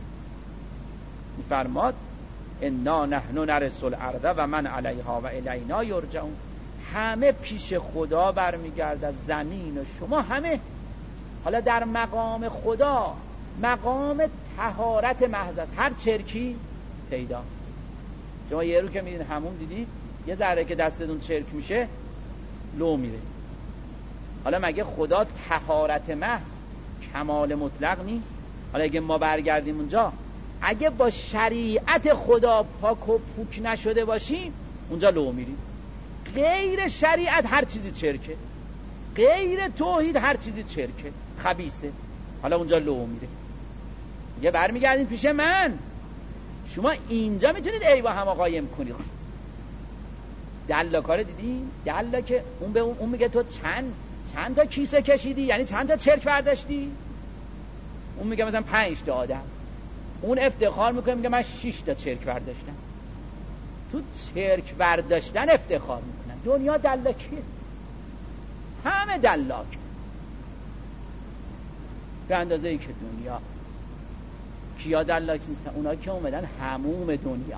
میفرماد انا نحن نرث الارض و من علیها و الینا یرجعون. همه پیش خدا برمیگرده، زمین و شما همه. حالا در مقام خدا مقام طهارت محض است، هر چرکی پیداست. شما یه رو که میدین همون دیدید یه ذره که دستتون چرک میشه لو میره. حالا مگه خدا طهارت محض کمال مطلق نیست؟ حالا اگه ما برگردیم اونجا، اگه با شریعت خدا پاک و پوک نشده باشیم اونجا لو میریم. غیر شریعت هر چیزی چرکه، غیر توحید هر چیزی چرکه خبیثه. حالا اونجا لو میره. یه برمیگردین پیش من، شما اینجا میتونید ایوا هم قایم کنید. دلا کار دیدی؟ دلا که اون به اون میگه تو چند تا کیسه کشیدی، یعنی چند تا چرک برداشتی؟ اون میگه مثلا 5 تا آدم. اون افتخار میکنه میگه من 6 تا چرک برداشتم. تو چرک برداشتن افتخار میکنن. دنیا دلا کیه؟ همه دلاک. به اندازه ای که دنیا کیا دلاک نیستن؟ اونا که اومدن حموم دنیا،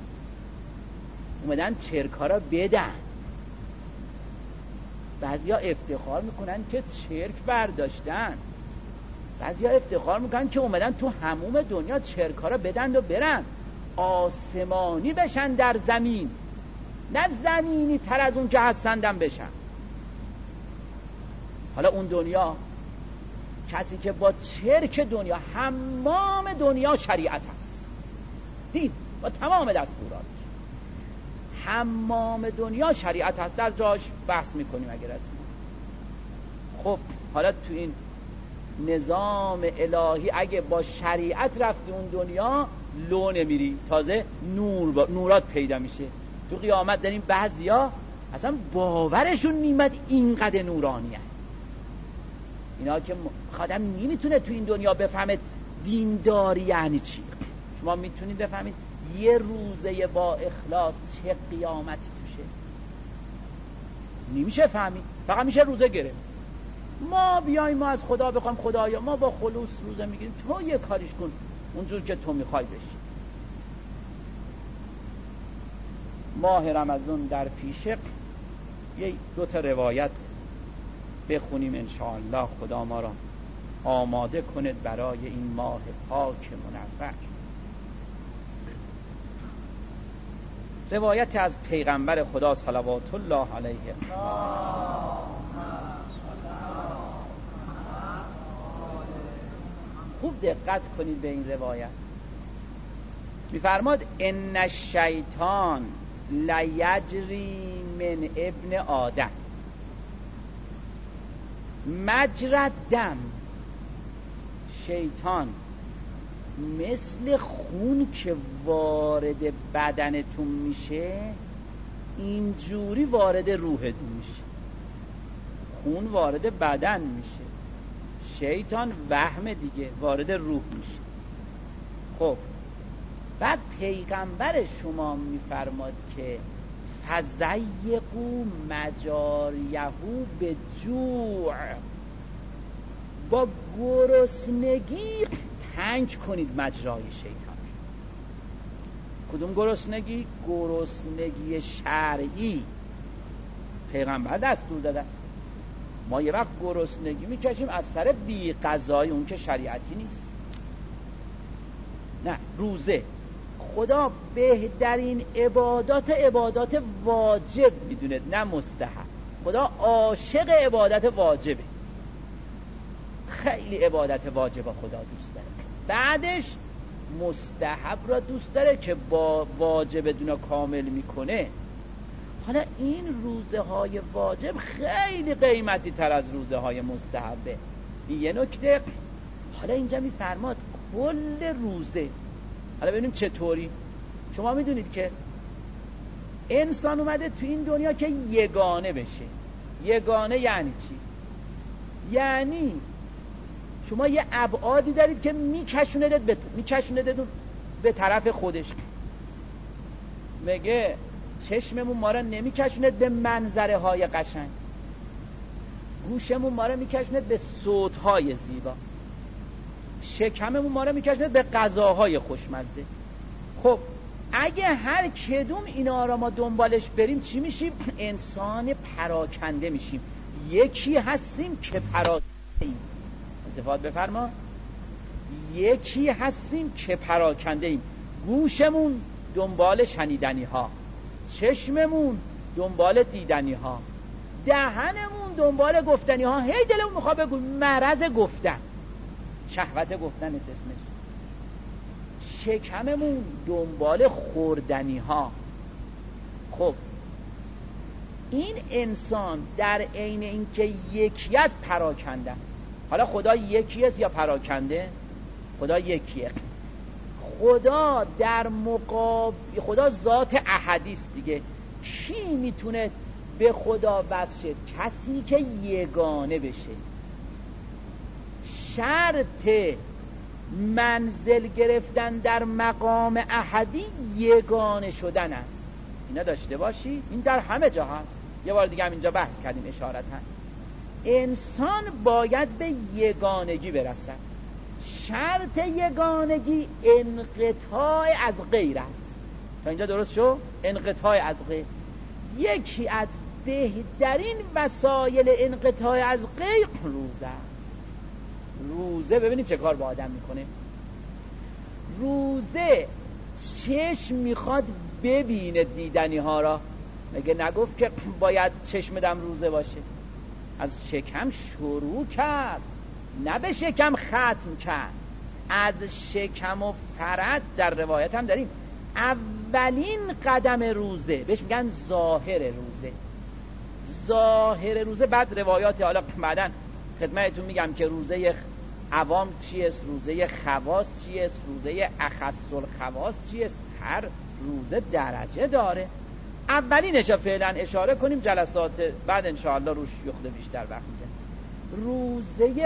اومدن چرکا را بدن. بعضیا افتخار میکنن که چرک برداشتن، بعضیا افتخار میکنن که اومدن تو حموم دنیا چرکا را بدن و برن آسمانی بشن در زمین، نه زمینی تر از اون که هستندم بشن. حالا اون دنیا کسی که با چرک دنیا، حمام دنیا شریعت هست، دین با تمام دستورات، حمام دنیا شریعت هست. در جاش بحث میکنیم اگر هست. خب حالا تو این نظام الهی اگه با شریعت رفتی اون دنیا لو نمیری، تازه نورات پیدا میشه. تو قیامت داریم بعضیا اصلا باورشون نیمد اینقدر نورانی هست. اینا که خادم نمیتونه تو این دنیا بفهمه دینداری یعنی چی. شما میتونید بفهمید یه روزه با اخلاص چه قیامتی توشه؟ نمیشه فهمید، فقط میشه روزه گرفت. ما بیایم ما از خدا بخوام خدایا ما با خلوص روزه میگیریم، تو یه کاریش کن اونجور که تو میخوای بشی. ماه رمضان در پیشه، یه 2 تا روایت بخونیم انشاءالله خدا ما را آماده کند برای این ماه پاک منور. روایت از پیغمبر خدا صلوات الله علیه خوب دقت کنید به این روایت. میفرماد ان الشیطان لیجری من ابن آدم مجرى الدم. شیطان مثل خون که وارد بدنتون میشه اینجوری وارد روحتون میشه. خون وارد بدن میشه، شیطان وهم دیگه وارد روح میشه. خب بعد پیغمبر شما میفرماد که فزیقوا مجاریه به جوع، با گرسنگی تنگ کنید مجرای شیطان. کدوم گرسنگی؟ گرسنگی شرعی. پیغمبر دستور داده. ما یه وقت گرسنگی میکشیم از سر بی غذای اون که شریعتی نیست. نه، روزه خدا بهترین عبادات واجب میدونه، نه مستحب. خدا عاشق عبادت واجبه، خیلی عبادت واجب خدا دوست داره. بعدش مستحب را دوست داره که با واجب دونا کامل میکنه. حالا این روزه های واجب خیلی قیمتی تر از روزه های مستحبه. این یه نکته. حالا اینجا میفرماد کل روزه، حالا ببینیم چطوری. شما میدونید که انسان اومده تو این دنیا که یگانه بشه. یگانه یعنی چی؟ یعنی شما یه ابعادی دارید که میکشوندتون به طرف خودش. میگه چشممون ما را نمیکشوند به منظره های قشنگ، گوشمون ما را میکشوند به صوت های زیبا، شکممون ما را میکشوند به غذاهای خوشمزه. خب اگه هر کدوم اینا را ما دنبالش بریم چی میشیم؟ انسان پراکنده میشیم. یکی هستیم که پراکنده ایم. التفات بفرما. یکی هستیم که پراکنده ایم. گوشمون دنبال شنیدنی ها، چشممون دنبال دیدنی ها، دهنمون دنبال گفتنی ها. هی دلمون میخواد بگو، مرض گفتن، شهوت گفتن اسمش. شکممون دنبال خوردنی ها. خب این انسان در عین اینکه یکی از پراکنده. حالا خدا یکی است یا پراکنده؟ خدا یکیه. خدا در خدا ذات احدی است دیگه. کی میتونه به خدا وصل شه؟ کسی که یگانه بشه. شرط منزل گرفتن در مقام احدی یگانه شدن است. اینا داشته باشی. این در همه جا هست. یه بار دیگه هم اینجا بحث کردیم اشارتا. انسان باید به یگانگی برسد. شرط یگانگی انقطاع از غیر است. تا اینجا درست شو؟ انقطاع از غیر. یکی از بهترین وسایل انقطاع از غیر روزه است. روزه ببینید چه کار با آدم میکنه. روزه چشم میخواد ببینه دیدنی ها را. مگه نگفت که باید چشمدم روزه باشه؟ از شکم شروع کرد، نه به شکم ختم کرد. از شکم و فرج در روایت هم داریم. اولین قدم روزه بهش میگن ظاهر روزه. ظاهر روزه. بعد روایات، حالا بعداً خدمتتون میگم که روزه عوام چیست، روزه خواص چیست، روزه اخص الخواص چیست. هر روزه درجه داره. اولینش فعلا اشاره کنیم، جلسات بعد انشاءالله روش یخته بیشتر وقت میزن. روزه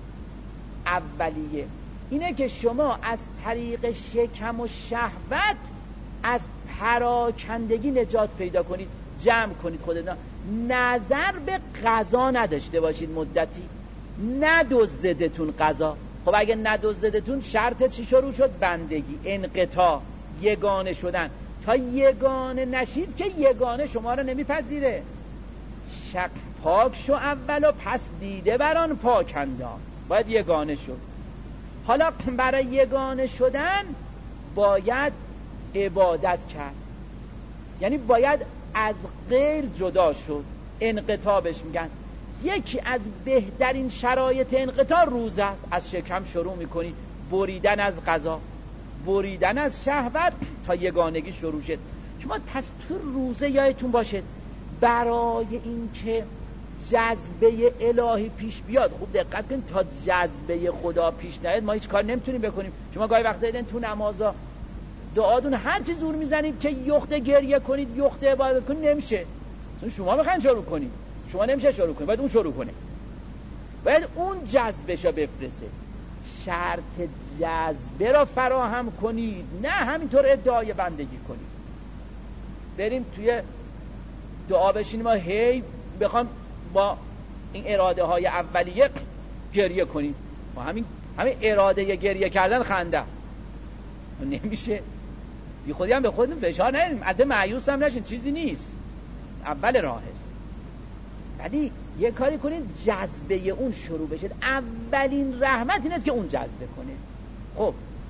اولیه اینه که شما از طریق شکم و شهوت از پراکندگی نجات پیدا کنید، جمع کنید خودتون. نظر به قضا نداشته باشید مدتی. ندزدتون قضا. خب اگه ندزدتون شرط چی شروع شد؟ بندگی، انقطاع، یگانه شدن. تا یگانه نشید که یگانه شما رو نمیپذیره. شک پاک شو اول و پس دیده بران پاک انداز. باید یگانه شد. حالا برای یگانه شدن باید عبادت کرد، یعنی باید از غیر جدا شد. انقطاع بهش میگن. یکی از بهترین شرایط انقطاع روزه است. از شکم شروع میکنی، بریدن از غذا، بریدن از شهوت تا یگانگی شروع شد. شما پس تو روزه یادتون باشه برای اینکه جذبه الهی پیش بیاد، خوب دقت کنید، تا جذبه خدا پیش نیاد ما هیچ کار نمیتونیم بکنیم. شما گاهی وقتا دیدن تو نمازا دعاتون هر چی زور میزنید که یخته گریه کنید، یخته عبادت کنید، نمیشه. چون شما بخواید شروع کنید، شما نمیشه شروع کنید، باید اون شروع کنه، باید اون جذبهشو بفرسته. شرط جذبه را فراهم کنید، نه همینطور ادعای بندگی کنید. بریم توی دعا بشینیم ما هی بخوام با این اراده های اولیه گریه کنیم. ما همین اراده گریه کردن خنده نمیشه. بی خودی هم به خودمون فشار نداریم، عده مایوس هم نشین، چیزی نیست، اول راه است. ولی یه کاری کنید جذبه اون شروع بشه. اولین رحمت این است که اون جذبه کنه. خب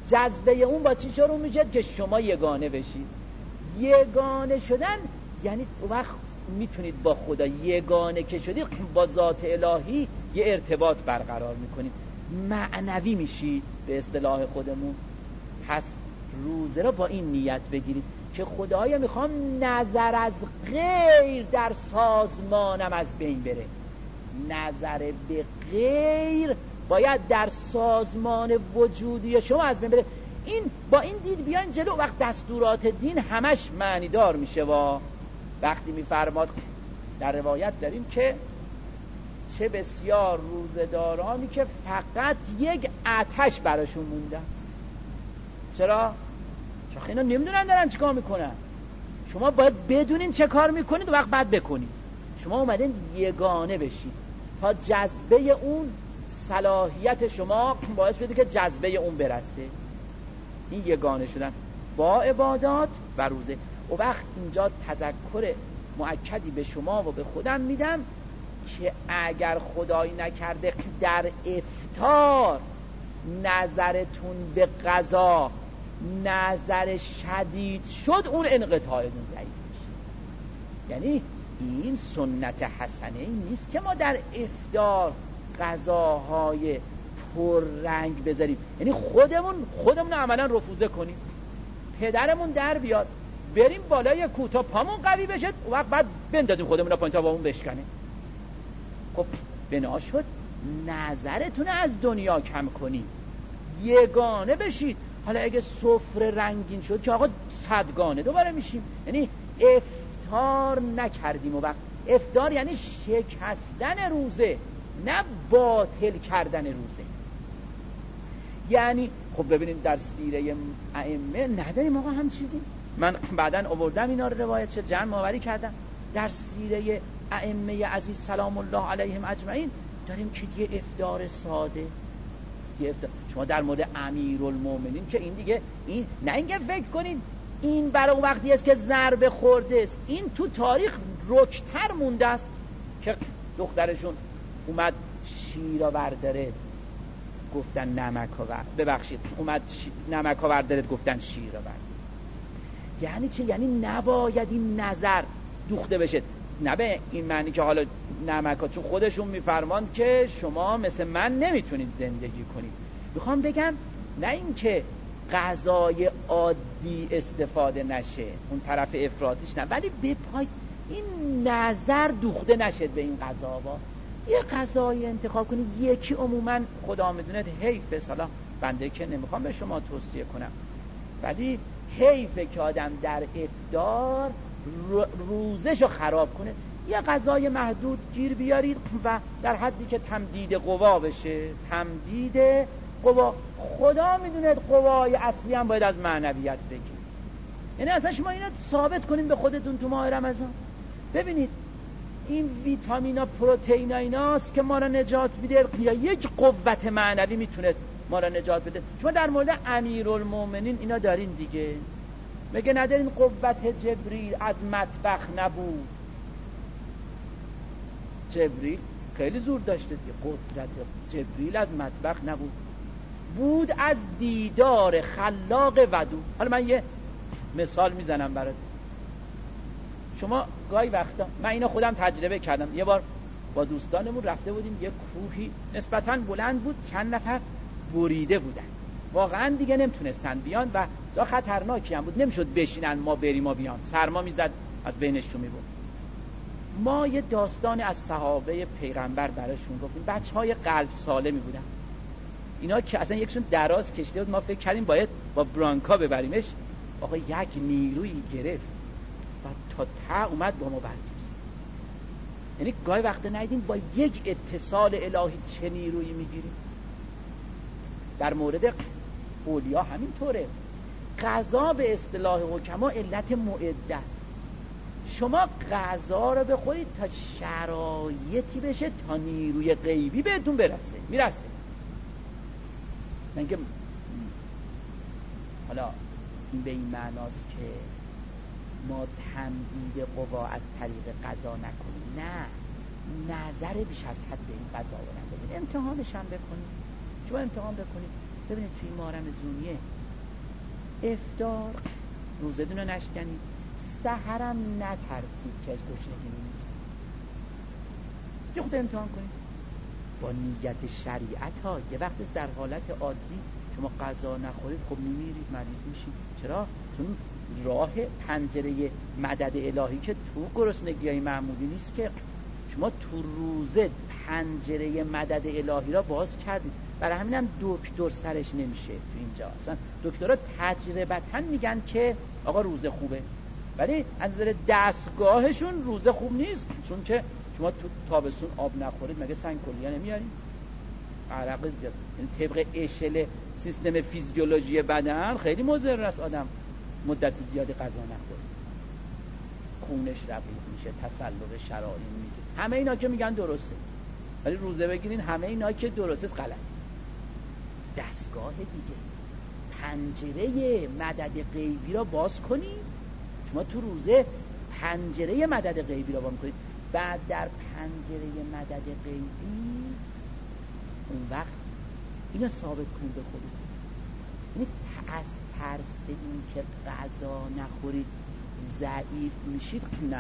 جذبه اون با چی شروع میشه؟ که شما یگانه بشید. یگانه شدن یعنی وقت میتونید با خدا یگانه که شدید با ذات الهی یه ارتباط برقرار میکنید، معنوی میشید به اصطلاح خودمون. پس روزه را با این نیت بگیرید که خدایا میخوام نظر از غیر در سازمانم از بین بره. نظر به غیر باید در سازمان وجودی شما از بین بره. این با این دید بیاین جلو، وقت دستورات دین همش معنی دار میشه. وقتی میفرماد در روایت داریم که چه بسیار روزدارانی که فقط یک آتش براشون مونده است. چرا؟ چون اینا نمیدونن دارن چیکار میکنن. شما باید بدونین چه کار میکنید و وقت بعد بکنید. شما اومدین یگانه بشید تا جذبه اون صلاحیت شما باعث بده که جذبه اون برسه. این یگانه شدن با عبادات و روزه. و وقت اینجا تذکر مؤکدی به شما و به خودم میدم که اگر خدایی نکرده در افطار نظرتون به قضا نظر شدید شد، اون انقطاعتون ضعیف میشه. یعنی این سنت حسنه این نیست که ما در افطار غذاهای پر رنگ بذاریم، یعنی خودمون عملا رفوزه کنیم، پدرمون در بیاد بریم بالای کوتا پامون قوی بشه و بعد بندازیم خودمون پایین تا با اون بشکنه. خب بنا شد نظرتون از دنیا کم کنید، یگانه بشید. حالا اگه سفره رنگین شد که آقا صدگانه دوباره میشیم. یعنی افطار نکردیم. و وقت افطار یعنی شکستن روزه، نه باطل کردن روزه. یعنی خب ببینید در سیره ائمه نداریم آقا هم چیزی. من بعدن آوردم اینا رو روایت شد جمع آوری کردم. در سیره ائمه عزیز سلام الله علیهم اجمعین داریم که یه افطار ساده، یه افطار. شما در مورد امیرالمومنین که این دیگه این نه اینکه فکر کنید این برای وقتی است که ضربه خورده است، این تو تاریخ رکتر مونده است که دخترشون اومد شیر آورداره گفتن نمک آورد، ببخشید اومد نمک آورداره گفتن شیر آورد. یعنی چه؟ یعنی نباید این نظر دوخته بشه. نه به این معنی که حالا نمکا، چون خودشون میفرمان که شما مثل من نمیتونید زندگی کنید. میخوام بگم نه این که غذای عادی استفاده نشه، اون طرف افراطیش نه، ولی به پای این نظر دوخته نشد به این غذا. یه غذای انتخاب کنید، یکی عموما خدا میدونه حیفه. حالا بنده که نمیخوام به شما توصیه کنم، ولی حیفه که آدم در افطار روزشو خراب کنه. یه غذای محدود گیر بیارید و در حدی که تمدید قوا بشه. تمدید قوا، خدا میدونه قوای اصلی هم باید از معنویت بگیرید. یعنی اصلا شما اینا ثابت کنید به خودتون تو ماه رمضان. ببینید این ویتامینا پروتئینا ایناست که ما را نجات میده، یا یک قوت معنوی میتونه ما را نجات بده. شما در مورد امیرالمومنین اینا دارین دیگه، مگه ندارین قوت جبریل از مطبخ نبود؟ جبریل خیلی زور داشته دیگه. قدرت جبریل از مطبخ نبود، بود از دیدار خلاق ودود. حالا من یه مثال میزنم برات. شما گاهی وقتا، من اینا خودم تجربه کردم، یه بار با دوستانمون رفته بودیم یه کوهی نسبتاً بلند بود، چند نفر بریده بودن، واقعا دیگه نمیتونستن بیان و جا خطرناکی هم بود، نمیشد بشینن ما بریم و بیان، سرما میزد از بینشون میبود. ما یه داستان از صحابه پیغمبر براشون گفتیم. بچهای قلب سالمی بودن اینا که اصلا یکشون دراز کشیده بود، ما فکر کردیم باید با برانکا ببریمش. آقا یک نیرویی گرفت و تا اومد با ما برگشت. یعنی گاهی وقتا ندیدیم با یک اتصال الهی چه نیرویی میگیریم. در مورد اولیا همینطوره. غذا به اصطلاح حکما علت معده است. شما غذا رو بخورید تا شرایطی بشه تا نیروی غیبی بهتون میرسه. من که حالا این به این معناست که ما تمدید قوا از طریق غذا نکنیم، نه، نظر بیش از حد به این غذا رو نکنید، امتحانش هم بکنید. شما امتحان بکنید ببینید توی ماه رمضانیه افطار روزتون رو نشکنید، سحرم نترسید که از گشنگی میمیرید. یه خود امتحان کنید با نیت شریعت ها. یه وقت در حالت عادی شما غذا نخورید، خب میمیرید، مریض میشید. چرا؟ چون راه پنجره مدد الهی که تو گرسنگی‌های معمولی نیست که. شما تو روزه پنجره مدد الهی را باز کردید. برای همینم دکتر سرش نمیشه تو اینجا. اصلا دکترها تجربتاً میگن که آقا روزه خوبه، ولی از نظر دستگاهشون روزه خوب نیست. چون که شما تو تابستون آب نخورید مگه سنگ کلیه نمیارید؟ عرق زیاد، یعنی طبق اشل سیستم فیزیولوژی بدن خیلی مضر است آدم مدت زیادی غذا نخوره، خونش رقیق میشه، تصلب شرائین میگه. همه اینا که میگن درسته، ولی روزه بگیرین همه اینا که درسته غلط. دستگاه دیگه پنجره مدد غیبی را باز کنید. شما تو روزه پنجره مدد غیبی را باز کنید، بعد در پنجره مدد غیبی اون وقت اینو ثابت کنید به خودت. یعنی از ترس این که غذا نخورید ضعیف میشید، نه،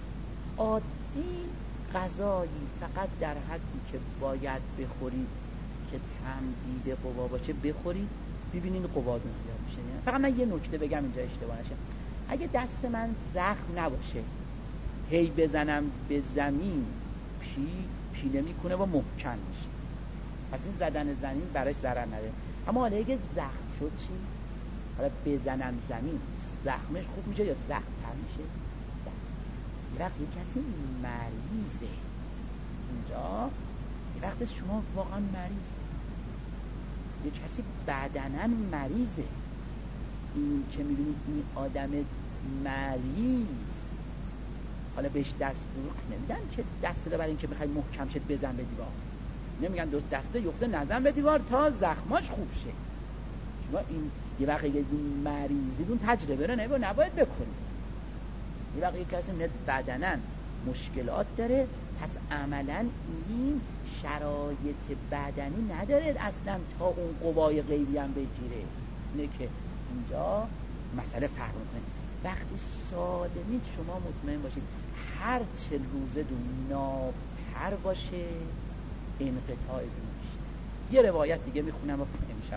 عادی غذایی فقط در حدی که باید بخورید که تمدید قوا باشه بخورید، ببینید قواتون زیاد میشه. فقط من یه نکته بگم اینجا اشتباه نشه. اگه دست من زخم نباشه هی بزنم به زمین پیله میکنه و محکم میشه، پس این زدن زمین براش ضرر نداره. اما حالا اگه زخم شد چی؟ حالا بزنم زمین زخمش خوب میشه یا زخم تر میشه؟ یه وقت یه کسی مریضه اینجا، یه وقت شما واقعا مریض، یه کسی بدنن مریضه. این که میبینید این آدم مریض، حالا بهش دستور نمیدن که دست رو برای این که بخوای محکم شد بزن به دیوار، نمیگن دست یخته نزن به دیوار تا زخماش خوب شه. شما این یه وقت یه مریضی دون تجربه رو نباید بکنید. یه وقت یه کسی میاد بدنن مشکلات داره، پس عملا این شرایط بدنی نداره اصلا تا اون قوای غیبی هم بگیره. اینه که اینجا مسئله فرق میکنه. وقتی سالمید شما مطمئن باشید هر چه روزه دون نابتر باشه انقطاع دون میشه. یه روایت دیگه میخونم و امشب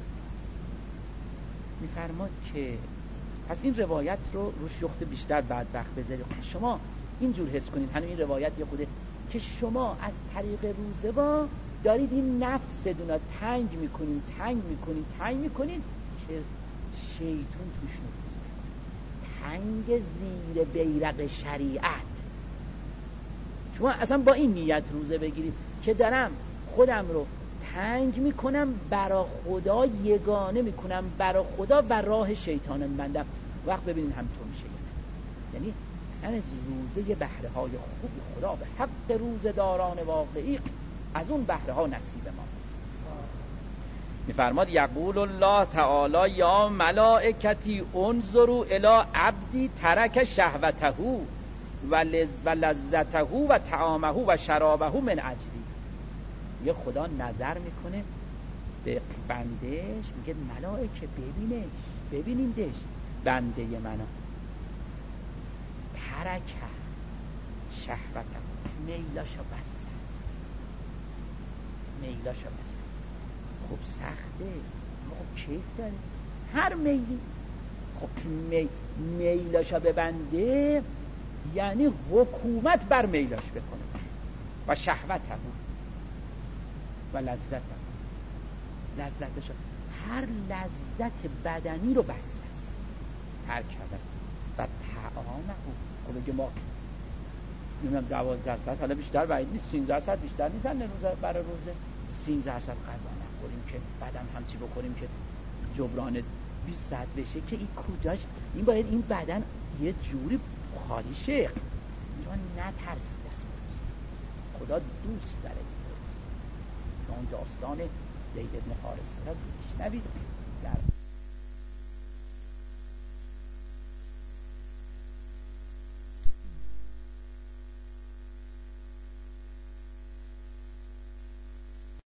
میفرماد که پس این روایت رو روش یخت بیشتر بعد وقت بذارید. شما اینجور حس کنید، همین این روایت یه خوده که شما از طریق روزه با دارید این نفس دونا تنگ میکنید که شیطان توش نفوذ نکنه. تنگ زیر بیرق شریعت. شما اصلا با این نیت روزه بگیرید که دارم خودم رو تنگ میکنم برا خدا، یگانه میکنم برا خدا و راه شیطان میبندم. وقت ببینید همینطور میشه. یعنی اصلا از روزه بهره های خوب خدا به حق روزه داران واقعی از اون بهره ها نصیب ما. میفرماد یقول الله تعالی یا ملائکتی انظروا الی عبدی ترک شهوته و لذته و طعامه و شرابه من اجلی. یه خدا نظر میکنه به بندش، میگه ملائکه ببینیندش بنده منو ترک شهوته، میلاشو بسته. خب سخته اما کیف داره هر میلی. خب میلاشو ببنده یعنی حکومت بر میلاش بکنه و شهوته و لذتش، هر لذت بدنی رو بسته است، هر کرده و طعامه. خب ما نمیدونم 12 ساعت حالا بیشتر باید نیست، 13 ساعت بیشتر نیستن برای روزه 13 ساعت غذا نخوریم که بعدم همچی بخوریم که جبران 20 ساعت بشه که این کجاش؟ این باید این بدن یه جوری خالی شه. شما نترسید از خدا دوست داره. اون داستان زید بن حارثه را بشنوید در